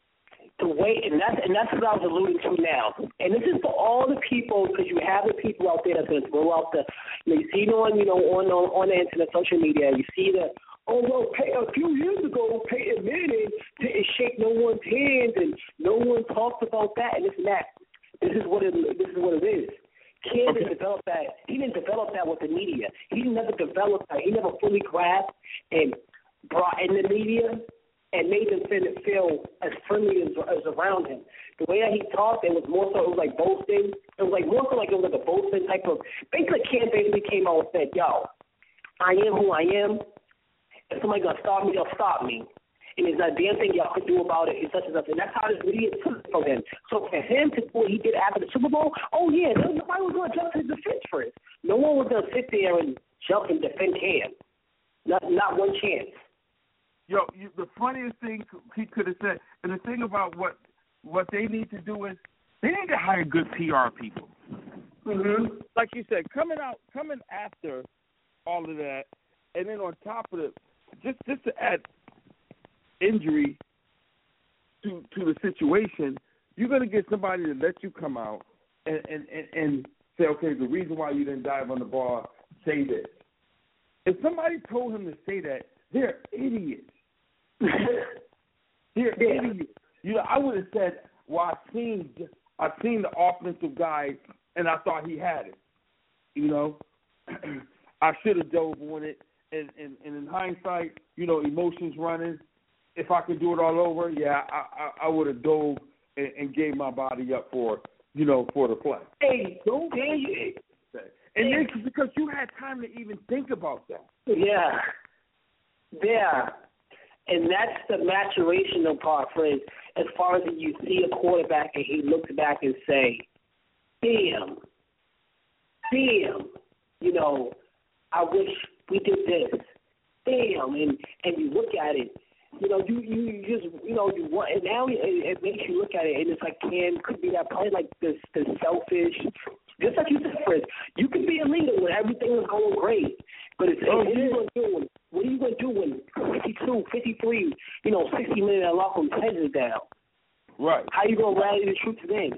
the way, and that's and that's what I was alluding to now. And this is for all the people, because you have the people out there that's going to throw out the, you know, you see it on, you know, on on, on the internet, social media, you see the. Oh, well, a few years ago, Peyton Manning didn't shake no one's hand, and no one talked about that, and this and that. This is what it, this is what it is. Cam okay. didn't develop that. He didn't develop that with the media. He never developed that. He never fully grasped and brought in the media and made them feel, feel as friendly as, as around him. The way that he talked, it was more so, it was like boasting. It was like more so like it was like a boasting type of, basically Cam basically came out and said, yo, I am who I am. If somebody's going to stop me, they'll stop me. And there's not a damn thing y'all could do about it and such and such. And that's how this video took from him. So for him to do what he did after the Super Bowl, oh, yeah, nobody was going to jump to his defense for it. No one was going to sit there and jump and defend Cam. Not, not one chance. Yo, you, the funniest thing he could have said, and the thing about what what they need to do is they need to hire good P R people. Mm-hmm. Like you said, coming out, coming after all of that, and then on top of it, just just to add injury to to the situation, you're gonna get somebody to let you come out and and, and, and say, okay, the reason why you didn't dive on the ball, say this. If somebody told him to say that, they're idiots. they're yeah. idiots. You know, I would have said, well, I've seen I've seen the offensive guy and I thought he had it. You know, I should have dove on it. And, and, and in hindsight, you know, emotions running. If I could do it all over, yeah, I, I, I would have dove and, and gave my body up for, you know, for the play. Hey, don't dare you. And then because you had time to even think about that. Yeah, yeah, and that's the maturational part, friends. As far as you see a quarterback and he looks back and say, "Damn, damn," you know, I wish we did this. Damn, and and you look at it, you know, you you just you know you want, and now it, it makes you look at it, and it's like Cam could be that player, like this this selfish. Just like you said, Fritz, you can be a leader when everything is going great, but it's, oh, what, yeah. are you gonna do when, what are you going to do when fifty-two, fifty-three, you know, sixty minutes and lock his head is down? Right. How you going to rally the troops then?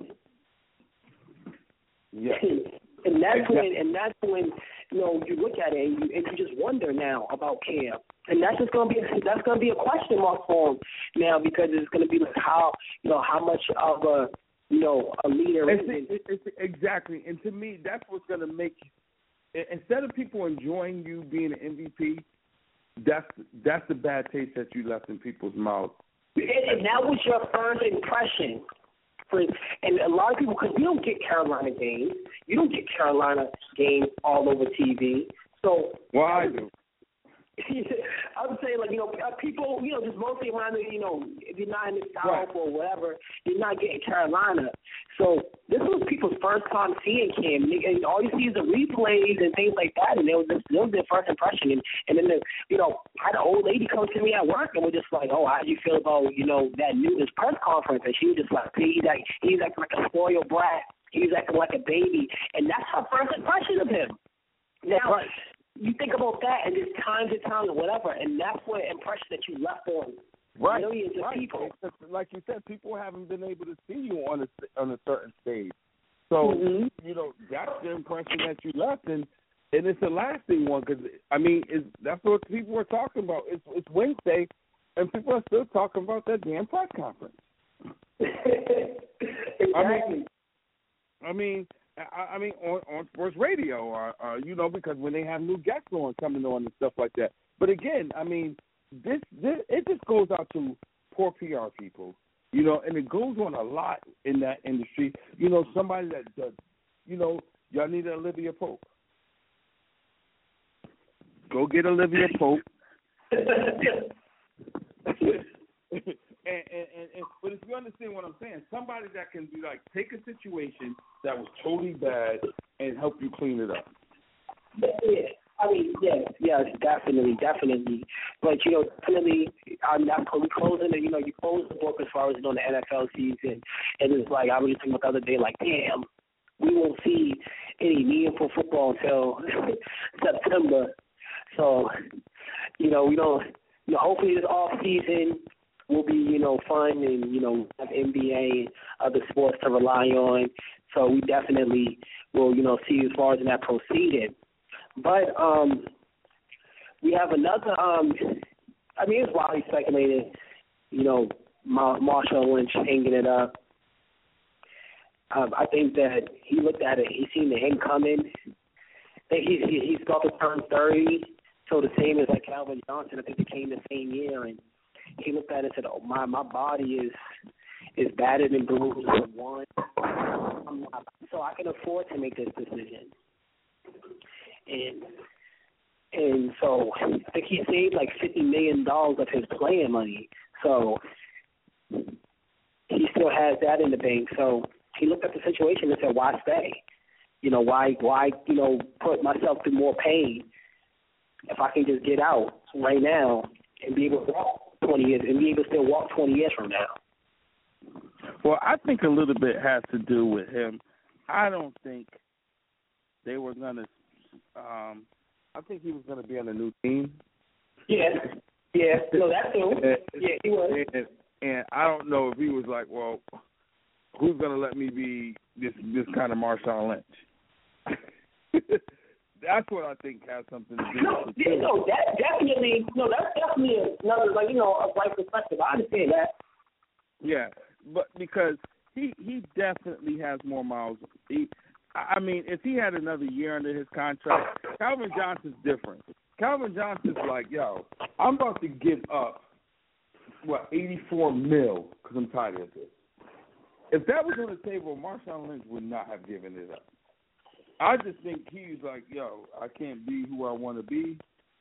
Yeah. and that's exactly. when, and that's when, you know, you look at it and you, and you just wonder now about Cam, and that's just going to be that's going to be a question mark for him now, because it's going to be like how you know how much of a you know, a leader. It's, it's, it's, exactly. And to me, that's what's going to make, instead of people enjoying you being an M V P, that's that's the bad taste that you left in people's mouths. And, and that was your first impression. For, and a lot of people, because you don't get Carolina games. You don't get Carolina games all over T V. So well, I do. I would say, like, you know, people, you know, just mostly around, the, you know, if you're not in the South right. or whatever, you're not getting Carolina. So this was people's first time seeing Cam. And all you see is the replays and things like that, and it was, just, it was their first impression. And, and then, the, you know, I had an old lady come to me at work, and we're just like, oh, how do you feel about, you know, that news press conference? And she was just like, he's, like, he's acting like a spoiled brat. He's acting like a baby. And that's her first impression of him. Now, right. you think about that, and it's time to time or whatever, and that's what impression that you left on right, millions of right. people. It's, like you said, people haven't been able to see you on a on a certain stage. So mm-hmm. you know that's the impression that you left, and and it's a lasting one because I mean it's, that's what people are talking about. It's it's Wednesday, and people are still talking about that damn press conference. Exactly. I mean, I mean. I, I mean, on, on sports radio, or, or you know, because when they have new guests on coming on and stuff like that. But again, I mean, this, this it just goes out to poor P R people, you know, and it goes on a lot in that industry. You know, somebody that does, you know, y'all need an Olivia Pope. Go get Olivia Pope. And, and, and, and but if you understand what I'm saying, somebody that can be like take a situation that was totally bad and help you clean it up. Yeah, I mean, yes, yes, definitely, definitely. But you know, definitely, I'm not we closing it. You know, you close the book as far as you know the N F L season, and it's like I was just thinking about the other day, like, damn, we won't see any meaningful football until September. So, you know, we don't. You know, hopefully this off season will be, you know, fun and, you know, have N B A and other sports to rely on. So we definitely will, you know, see as far as that proceeding. But um, we have another, um, I mean, it's widely speculated, you know, Mar- Marshawn Lynch hanging it up. Um, I think that he looked at it, he seen the end coming. I think he, he, he's about to turn thirty, so the same as like Calvin Johnson. I think they came the same year, and he looked at it and said, "Oh, my my body is is battered and bruised and worn, I'm not, so I can afford to make this decision." And and so I think he saved like fifty million dollars of his playing money. So he still has that in the bank. So he looked at the situation and said, "Why stay? You know, why why you know put myself through more pain if I can just get out right now and be able to walk twenty years and be able to still walk twenty years from now?" Well, I think a little bit has to do with him. I don't think they were gonna. Um, I think he was gonna be on a new team. Yeah, yeah, no, that's true. Yeah, he was. And, and I don't know if he was like, well, who's gonna let me be this this kind of Marshawn Lynch? That's what I think has something to do No, with yeah, it. no, that definitely, no, that's definitely another, like, you know, a right perspective. I understand that. Yeah, but because he he definitely has more miles. He, I mean, if he had another year under his contract, Calvin Johnson's different. Calvin Johnson's like, yo, I'm about to give up, what, eighty-four mil because I'm tired of this. If that was on the table, Marshawn Lynch would not have given it up. I just think he's like, yo, I can't be who I want to be,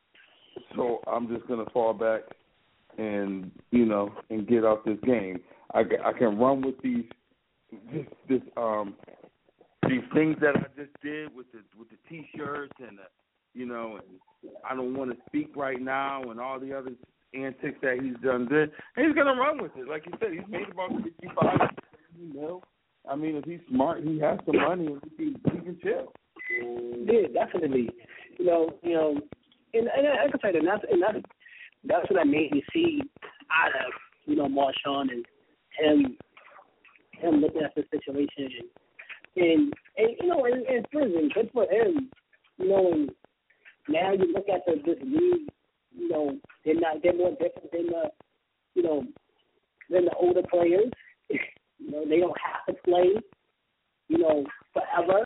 so I'm just going to fall back and, you know, and get off this game. I, I can run with these, this, this, um, these things that I just did with the with the T-shirts and, the, you know, and I don't want to speak right now and all the other antics that he's done there. And he's going to run with it. Like you said, he's made about fifty-five mil. I mean, if he's smart, he has some money, and he can, he can chill. Yeah, definitely. You know, you know, and, and I can say that, and that's and that's that's what I made me see out of, you know, Marshawn and him him looking at the situation and and, and you know, and, and prison, good for him. You know, and now you look at the, this league, you know, they're not they're more different than the you know than the older players. You know, they don't have to play, you know, forever.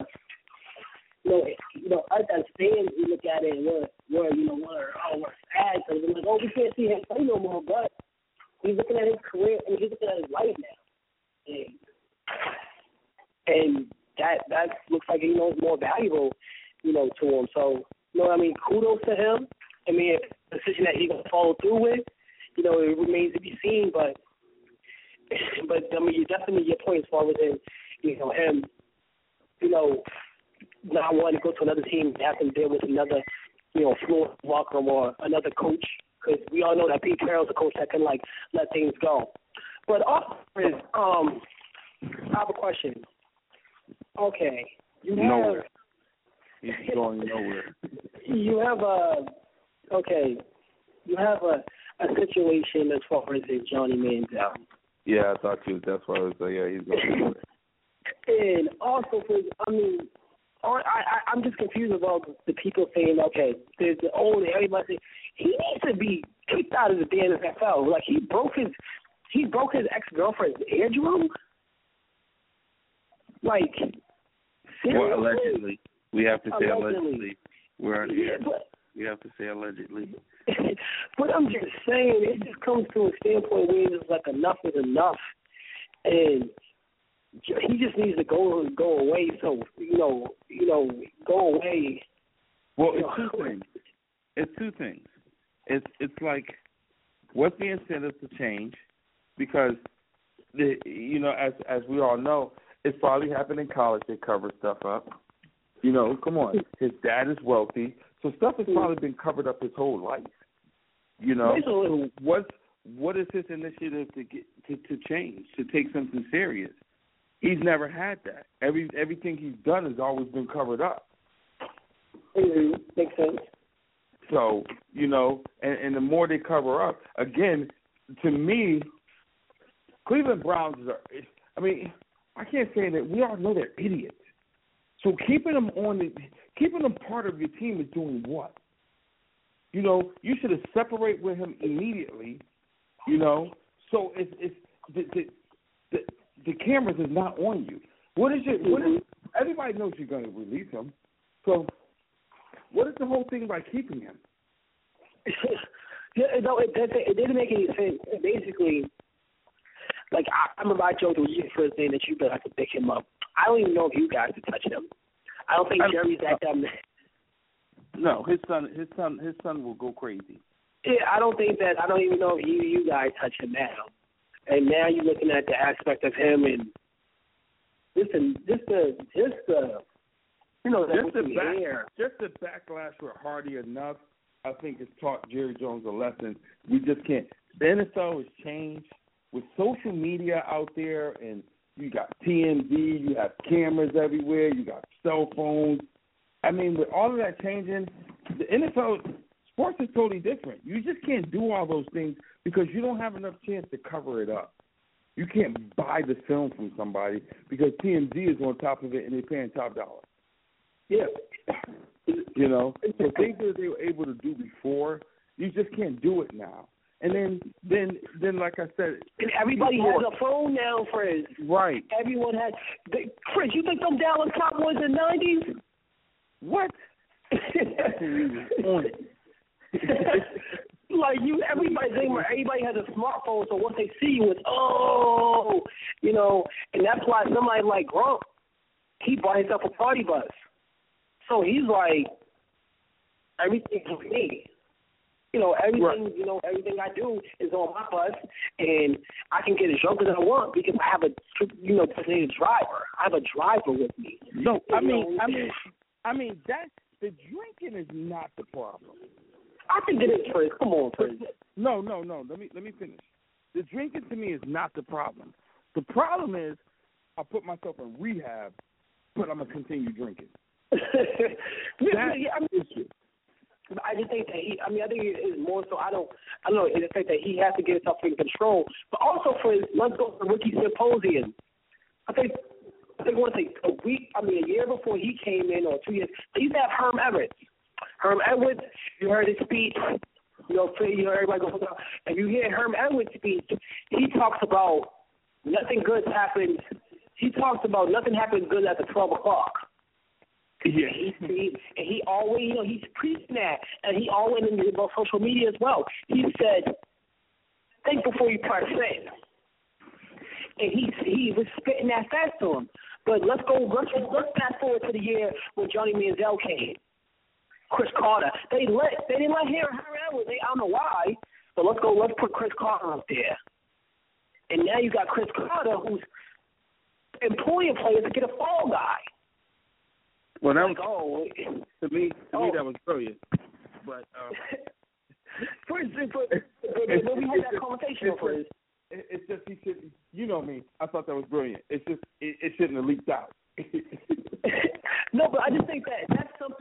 You know, you know, us as fans, we look at it and we're, we're you know, we're, oh, we're sad because we're like, oh, we can't see him play no more. But he's looking at his career and he's looking at his life now. And, and that that looks like, you know, is more valuable, you know, to him. So, you know what I mean? Kudos to him. I mean, if the decision that he's going to follow through with, you know, it remains to be seen. But, but I mean, you definitely your point as far as him, you know, him, you know, not wanting to go to another team and have to deal with another, you know, Floyd Walker or another coach, because we all know that Pete Carroll's a coach that can, like, let things go. But also, is, um, I have a question. Okay, you have, No. He's going nowhere. You have a okay. You have a, a situation as far as Johnny Manziel. Yeah, I thought you. That's why I was like, yeah, he's going nowhere. And also, for I mean, I, I I'm just confused about the people saying, okay, there's the old everybody saying he needs to be kicked out of the damn N F L. Like he broke his he broke his ex girlfriend's eardrum. Like seriously? Well, allegedly. We have to say allegedly. allegedly. We're yeah, but, we have to say allegedly. But I'm just saying, it just comes to a standpoint where it's like enough is enough, and he just needs to go go away. So you know, you know, go away. Well, it's two things. It's two things. It's it's like, what's the incentive to change? Because the you know, as as we all know, it's probably happened in college. They cover stuff up. You know, come on. His dad is wealthy, so stuff has probably been covered up his whole life. You know, so what's what is his initiative to get to, to change, to take something serious? He's never had that. Every everything he's done has always been covered up. Mm-hmm. Makes sense. So you know, and, and the more they cover up, again, to me, Cleveland Browns are. I mean, I can't say that we all know they're idiots. So keeping them on the, keeping them part of your team is doing what? You know, you should have separated with him immediately. You know, so it's it's the the the, the cameras is not on you. What is your what is everybody knows you're going to release him. So what is the whole thing about keeping him? yeah, no, it, it, it didn't make any sense. Basically, like I, I remember I joked with you the first day that you guys could pick him up. I don't even know if you guys could touch him. I don't think I, Jerry's that dumb. No, his son, his son, his son will go crazy. Yeah, I don't think that. I don't even know if you you guys touch him now. And now you're looking at the aspect of him and just the just the just the you know just the, the back, air. just the backlash with Hardy enough. I think it's taught Jerry Jones a lesson. We just can't. The N F L has changed with social media out there, and you got T M Z, you have cameras everywhere, you got cell phones. I mean, with all of that changing, the N F L sports is totally different. You just can't do all those things because you don't have enough chance to cover it up. You can't buy the film from somebody because T M Z is on top of it and they're paying top dollar. Yeah. You know, so things that they were able to do before, you just can't do it now. And then, then, then, like I said, and everybody before, has a phone now, Fred. Right. Everyone has. They, Fred, you think them Dallas Cowboys in the nineties? What? on it. Like you, everybody, everybody has a smartphone, so once they see you, it's oh, you know, and that's why somebody like Gronk, he bought himself a party bus, so he's like, everything's for me. You know, everything, right. you know, everything I do is on my bus, and I can get as drunk as I want because I have a, you know, designated driver. I have a driver with me. No, I mean, know? I mean, I mean, that the drinking is not the problem. I think it is, Chris. Come on, Chris. No, no, no. Let me let me finish. The drinking to me is not the problem. The problem is I put myself in rehab, but I'm gonna continue drinking. That's yeah, I mean, the issue. I just think that he. I mean, I think it is more so. I don't. I don't know. It's the fact that he has to get himself in control, but also for his. Let's go to the rookie symposium. I think. I think I want to say a week. I mean, a year before he came in, or two years. They used to have Herm Edwards. Herm Edwards. You heard his speech. You know, you know everybody goes out. And you hear Herm Edwards' speech. He talks about nothing good happens. He talks about nothing happens good after twelve o'clock. Yeah, he, he and he always, you know, he's preaching that, and he always in about social media as well. He said, "Think before you press send," and he he was spitting that fast to him. But let's go, let's let's fast forward to the year when Johnny Manziel came, Chris Carter. They let they didn't let him Herm Edwards. They I don't know why, but let's go. Let's put Chris Carter up there, and now you got Chris Carter who's employing players to get a fall guy. Well, that was, like, oh, to me, to oh. me that was brilliant. But, uh, first, but, but, but we had that conversation it's, first. It's just he should. You know me. I thought that was brilliant. It's just it, it shouldn't have leaked out. No, but I just think that that's something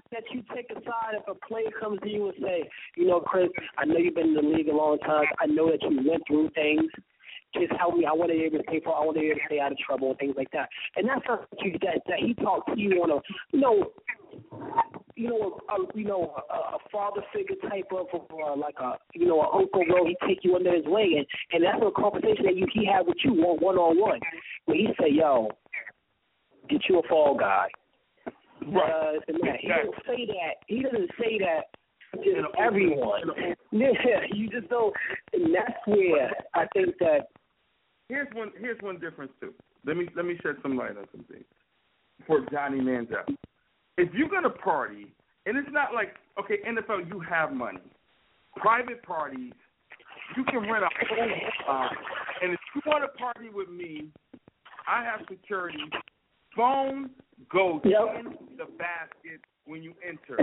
Chris, I know you've been in the league a long time. I know that you went through things. Just help me. I want to be able to stay for. I want to be able to stay out of trouble and things like that. And that's something that, you, that, that he talked to you on a, you know, you know, a, you know, a, a father figure type of, or like a, you know, an uncle role. He take you under his wing, and, and that's a conversation that you he had with you one one on one, where he say, "Yo, get you a fall guy." Right. Uh, and that. He doesn't say that. He doesn't say that to everyone. Yeah, you just don't. And that's where I think that. Here's one. Here's one difference too. Let me let me shed some light on some things for Johnny Manziel. If you're gonna party, and it's not like okay, N F L, you have money. Private parties, you can rent a whole uh, and if you want to party with me, I have security. Phone goes yep. in the basket when you enter.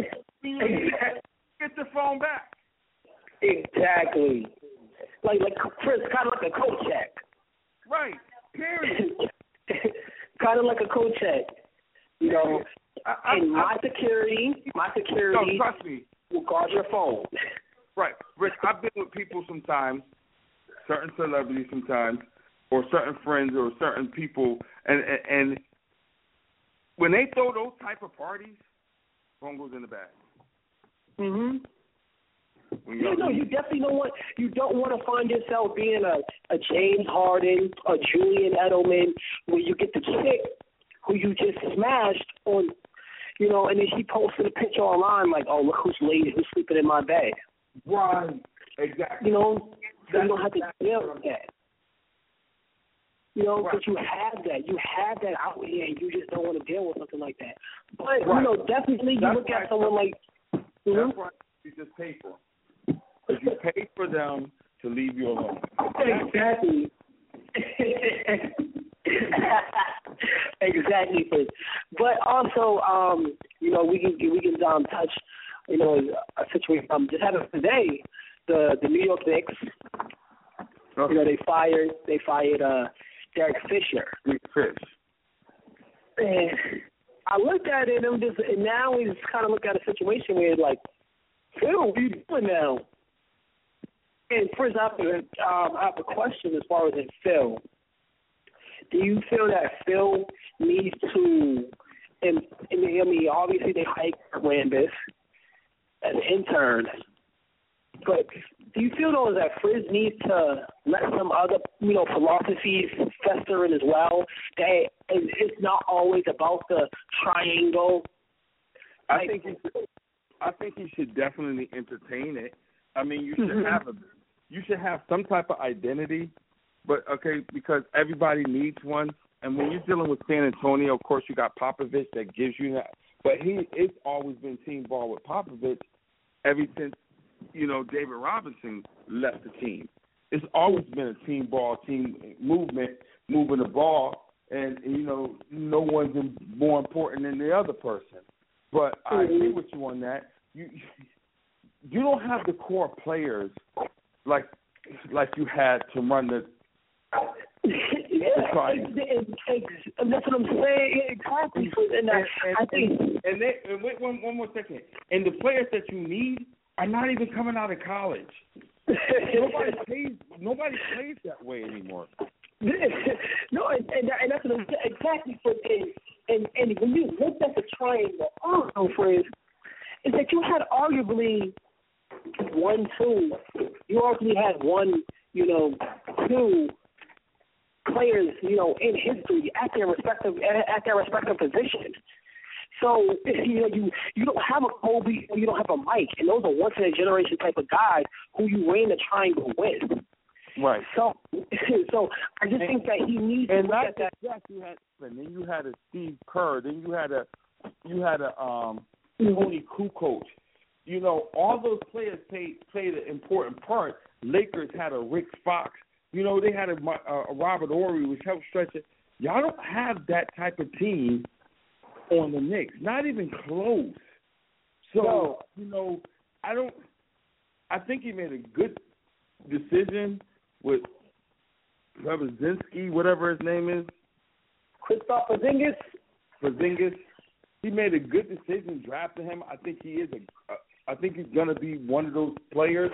Get the phone back. Exactly. Like like Chris, kind of like a coat check. Right. Period. Kind of like a coat check. You know, I, I, and my I, security, my security no, trust me. will guard your phone. Right. Rick, I've been with people sometimes, certain celebrities sometimes, or certain friends or certain people, and, and, and when they throw those type of parties, phone goes in the bag. Mm-hmm. Yeah, no, you definitely don't want you don't want to find yourself being a, a James Harden, a Julian Edelman, where you get the chick who you just smashed on, you know, and then she posted a picture online like, oh, look who's lady who's sleeping in my bed. Right. Exactly. You know, so you don't have to deal with that. You know, because right. you have that. You have that out here, and you just don't want to deal with something like that. But, right. you know, definitely that's you look at someone like... That's mm-hmm. why you just pay for them. You pay for them to leave you alone. Exactly. Exactly. But also, um, you know, we can we can um, touch, you know, a situation. Um, just happened today. The the New York Knicks. Okay. You know, they fired they fired uh, Derek Fisher. Derek Fish. And I looked at it and, just, and now we just kind of look at a situation where it's like, Phil, what are you doing now? And first, I have, to, um, I have a question as far as in Phil. Do you feel that Phil needs to, and, and I mean, obviously they hiked Rambis as an intern, but do you feel, though, that Frizz needs to let some other, you know, philosophies fester in as well, that it's not always about the triangle? I like, think he should, I think he should definitely entertain it. I mean, you should mm-hmm. have a You should have some type of identity, but, okay, because everybody needs one. And when you're dealing with San Antonio, of course, you got Popovich that gives you that. But he it's always been team ball with Popovich ever since, you know, David Robinson left the team. It's always been a team ball, team movement, moving the ball. And, you know, no one's more important than the other person. But I agree with you on that. You you don't have the core players like like you had to run the. Yeah, and that's what I'm saying. Exactly. And, I, and, and, I think. And, they, and wait one one more second. And the players that you need are not even coming out of college. nobody plays. Nobody plays that way anymore. No, and, and, and that's what I'm saying. Exactly. And, and and when you looked at the triangle, also, Frizz, is that you had arguably one, two. You arguably had one, you know, two players, you know, in history at their respective at their respective positions. So you know, you you don't have a Kobe, you don't have a Mike, and those are once in a generation type of guys who you ran the triangle with. Right. So, so I just and, think that he needs and to look at that. Yes, you had, and then you had a Steve Kerr, then you had a, you had a um, Tony Kukoc. You know, all those players played played an important part. Lakers had a Rick Fox. You know, they had a, a Robert Horry, which helped stretch it. Y'all don't have that type of team on the Knicks, not even close. So, no. you know, I don't. I think he made a good decision with Brzezinski, whatever his name is. Kristaps Porzingis. Porzingis. He made a good decision drafting him. I think he is a, a I think he's gonna be one of those players.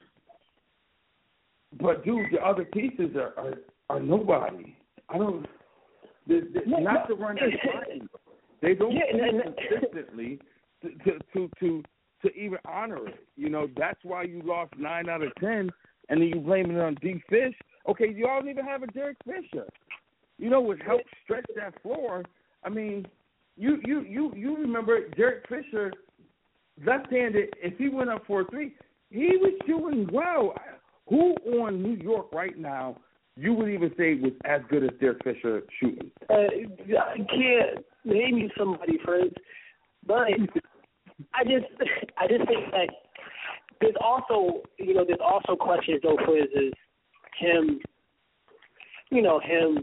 But dude, the other pieces are are, are nobody. I don't. They're, they're no, not no. to run that triangle. They don't Yeah, play and, and, consistently to, to to to to even honor it. You know, that's why you lost nine out of ten, and then you blaming it on D. Fish. Okay, you all don't even have a Derek Fisher. You know, what helped stretch that floor. I mean, you you you you remember Derek Fisher, left-handed. If he went up for a three, he was shooting well. Who on New York right now you would even say was as good as Derek Fisher shooting? Uh, I can't name you somebody, friends, but I just I just think that there's also you know there's also questions though for is him, you know him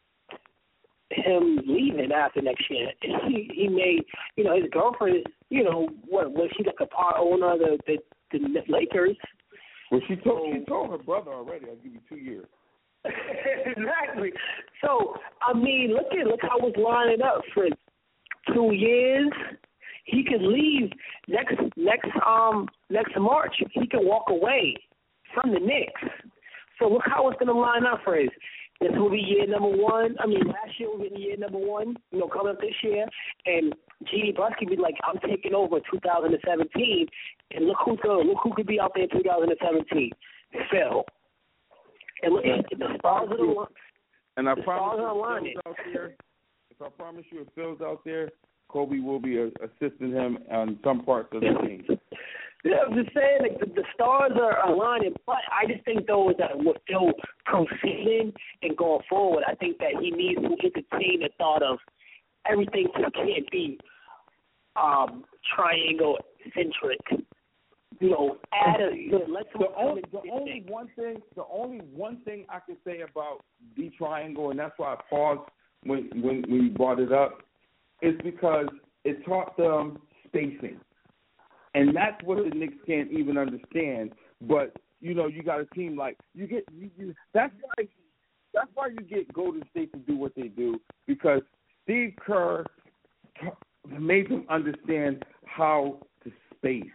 him leaving after next year. He he may you know his girlfriend is you know what was she like a part owner of the the, the Lakers. Well, she told she told her brother already. I'll give you two years. Exactly. So I mean, look at look how it's lining up for two years. He could leave next next um next March. He can walk away from the Knicks. So look how it's going to line up for us. This will be year number one. I mean, last year was year number one. You know, coming up this year, and G D Buss could be like, I'm taking over two thousand seventeen, and look who's going. Look who could be out there in two thousand seventeen. Phil. And look at the stars of the line. And I promise you, if Phil's out there, if I promise you, if Phil's out there, Kobe will be uh, assisting him on some parts of the team. Yeah, I'm just saying, like, the, the stars are aligning, but I just think, though, that with Phil proceeding and going forward, I think that he needs to entertain the thought of everything can't be um, triangle-centric. You know, add a, you know, let's the only, the only one thing, the only one thing I can say about the triangle, and that's why I paused when when, when you brought it up, is because it taught them spacing, and that's what the Knicks can't even understand. But you know, you got a team like you get. You, you, that's why. That's why you get Golden State to do what they do, because Steve Kerr t- made them understand how to space.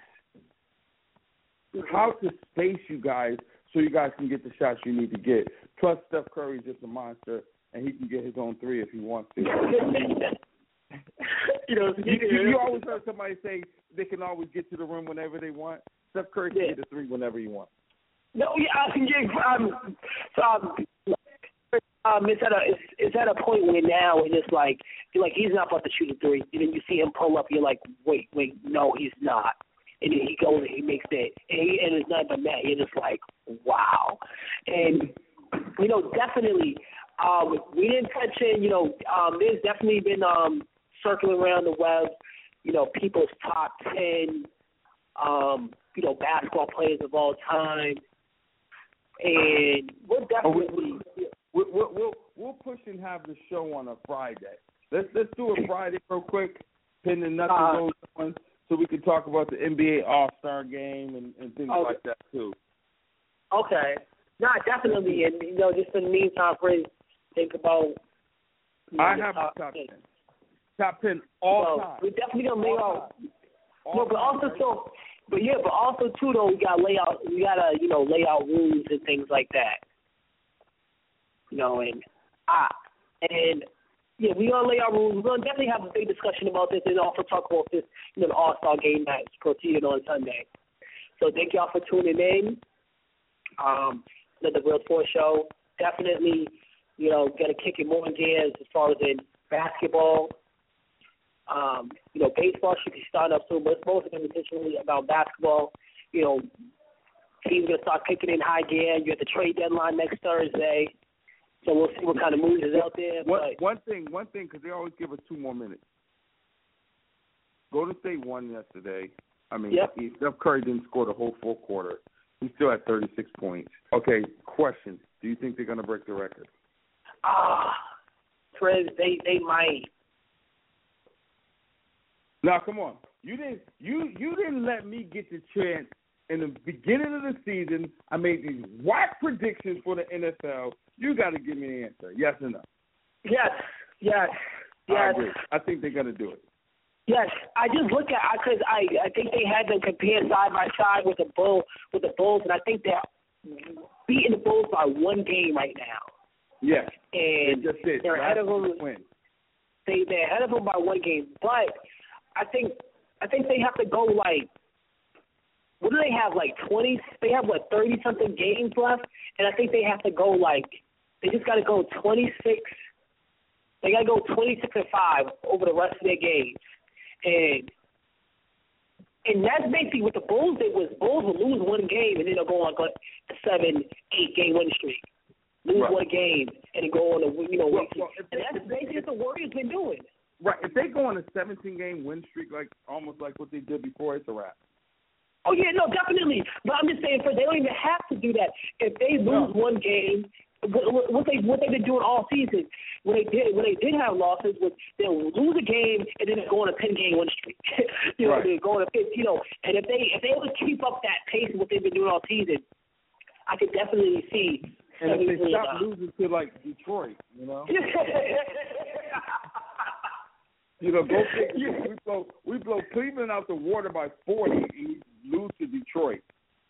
How to space you guys so you guys can get the shots you need to get. Plus, Steph Curry's just a monster, and he can get his own three if he wants to. you know, you, you, you always heard somebody say they can always get to the rim whenever they want. Steph Curry can yeah. get the three whenever he wants. No, yeah, I can get. Um, so, um, um, it's at a it's, it's at a point where now it's like you're like he's not about to shoot a three, and then you see him pull up, you're like, wait, wait, no, he's not. And then he goes and he makes that, and, he, and it's not but that. You're just like, wow. And, you know, definitely, um, we didn't touch in, you know, um, there's definitely been um, circling around the web, you know, people's top ten, um, you know, basketball players of all time. And we'll definitely. Oh, we'll, we'll, we'll, we'll push and have the show on a Friday. Let's, let's do a Friday real quick, pending nothing uh, goes on. So we could talk about the N B A All-Star Game and, and things okay. like that, too. Okay. No, definitely. And, you know, just in the meantime, friends, think about you know, I have top a top ten. ten. Top ten all so time. We're definitely going to lay out. No, but also, so, but yeah, but also, too, though, we got to lay out, we got to, you know, lay out rules and things like that. You know, and, ah, and, yeah, we're going to lay our rules. We're going to definitely have a big discussion about this and also talk about this, you know, the All-Star Game that's proceeding on Sunday. So thank y'all for tuning in. Um, the Real Sports Show. Definitely, you know, going to kick it more in gears as far as in basketball. Um, you know, baseball should be starting up soon, but it's mostly going to be intentionally about basketball. You know, teams going to start kicking in high gear. You have the trade deadline next Thursday. So we'll see what kind of moves is out there. One, but one thing, one thing, because they always give us two more minutes. Golden State won yesterday. I mean, yep. he, Steph Curry didn't score the whole fourth quarter. He's still at thirty-six points. Okay, question. Do you think they're going to break the record? Ah, Fred, they, they might. Now, come on. You didn't you you didn't let me get the chance in the beginning of the season. I made these whack predictions for the N F L. You got to give me an answer, yes or no. Yes, yes, yes. I agree. I think they're going to do it. Yes, I just look at because I, I think they had them compared side by side with the Bull with the Bulls, and I think they're beating the Bulls by one game right now. Yes, and just it. they're ahead of them. Win. They they're ahead of them by one game, but I think I think they have to go like. What do they have, like twenty? They have, what, thirty-something games left? And I think they have to go, like, they just got to go twenty-six. They got to go twenty-six and five over the rest of their games. And and that's basically what the Bulls did was Bulls will lose one game and then they'll go on like a seven, eight-game win streak. Lose right. one game and then go on a, you know, well, win well, And that's basically what the Warriors been doing. Right. If they go on a seventeen-game win streak, like almost like what they did before, it's a wrap. Oh, yeah, no, definitely. But I'm just saying, for they don't even have to do that. If they lose no. one game, what, what they what they've been doing all season, when they did when they did have losses, was they'll lose a game and then they'll go on a ten-game win streak. you know, right. they're going to fifty. You know, and if they if they able to keep up that pace of what they've been doing all season, I could definitely see. And if they stop losing to like Detroit, you know. You know, go pick, we blow we blow Cleveland out the water by forty and we lose to Detroit.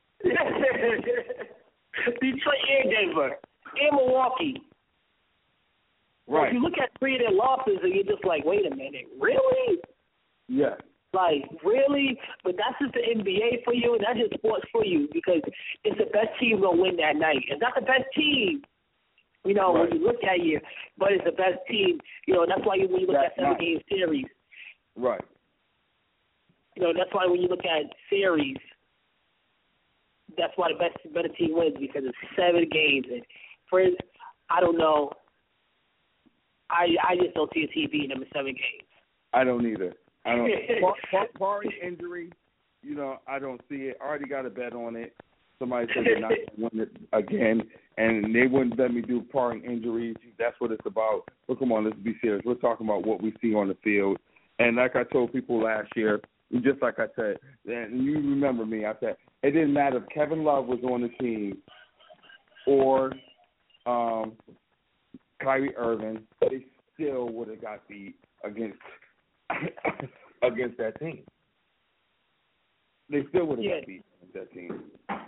Detroit and Denver and Milwaukee. Right. So if you look at three of their losses and you're just like, wait a minute, really? Yeah. Like, really? But that's just the N B A for you and that's just sports for you because it's the best team going to win that night. It's not the best team. You know, right. when you look at you, but it's the best team. You know, that's why you, when you look that's at seven-game series. Right. You know, that's why when you look at series, that's why the best better team wins because it's seven games. And for I don't know. I I just don't see a team beating them in seven games. I don't either. I don't. Barring injury, you know, I don't see it. I already got a bet on it. Somebody said they're not going to win it again, and they wouldn't let me do barring injuries. That's what it's about. But come on, let's be serious. We're talking about what we see on the field. And like I told people last year, just like I said, and you remember me, I said, it didn't matter if Kevin Love was on the team or um, Kyrie Irving, they still would have got beat against against that team. They still would have yeah. got beat against that team.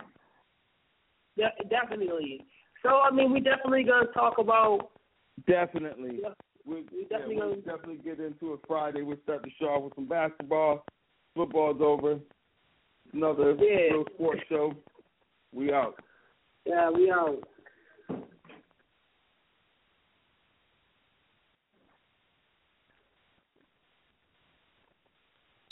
De- definitely. So, I mean, we definitely going to talk about... Definitely. Yeah, we, we definitely yeah, we'll gonna... definitely get into it Friday. We'll start the show off with some basketball. Football's over. Another yeah. little sports show. We out. Yeah, we out.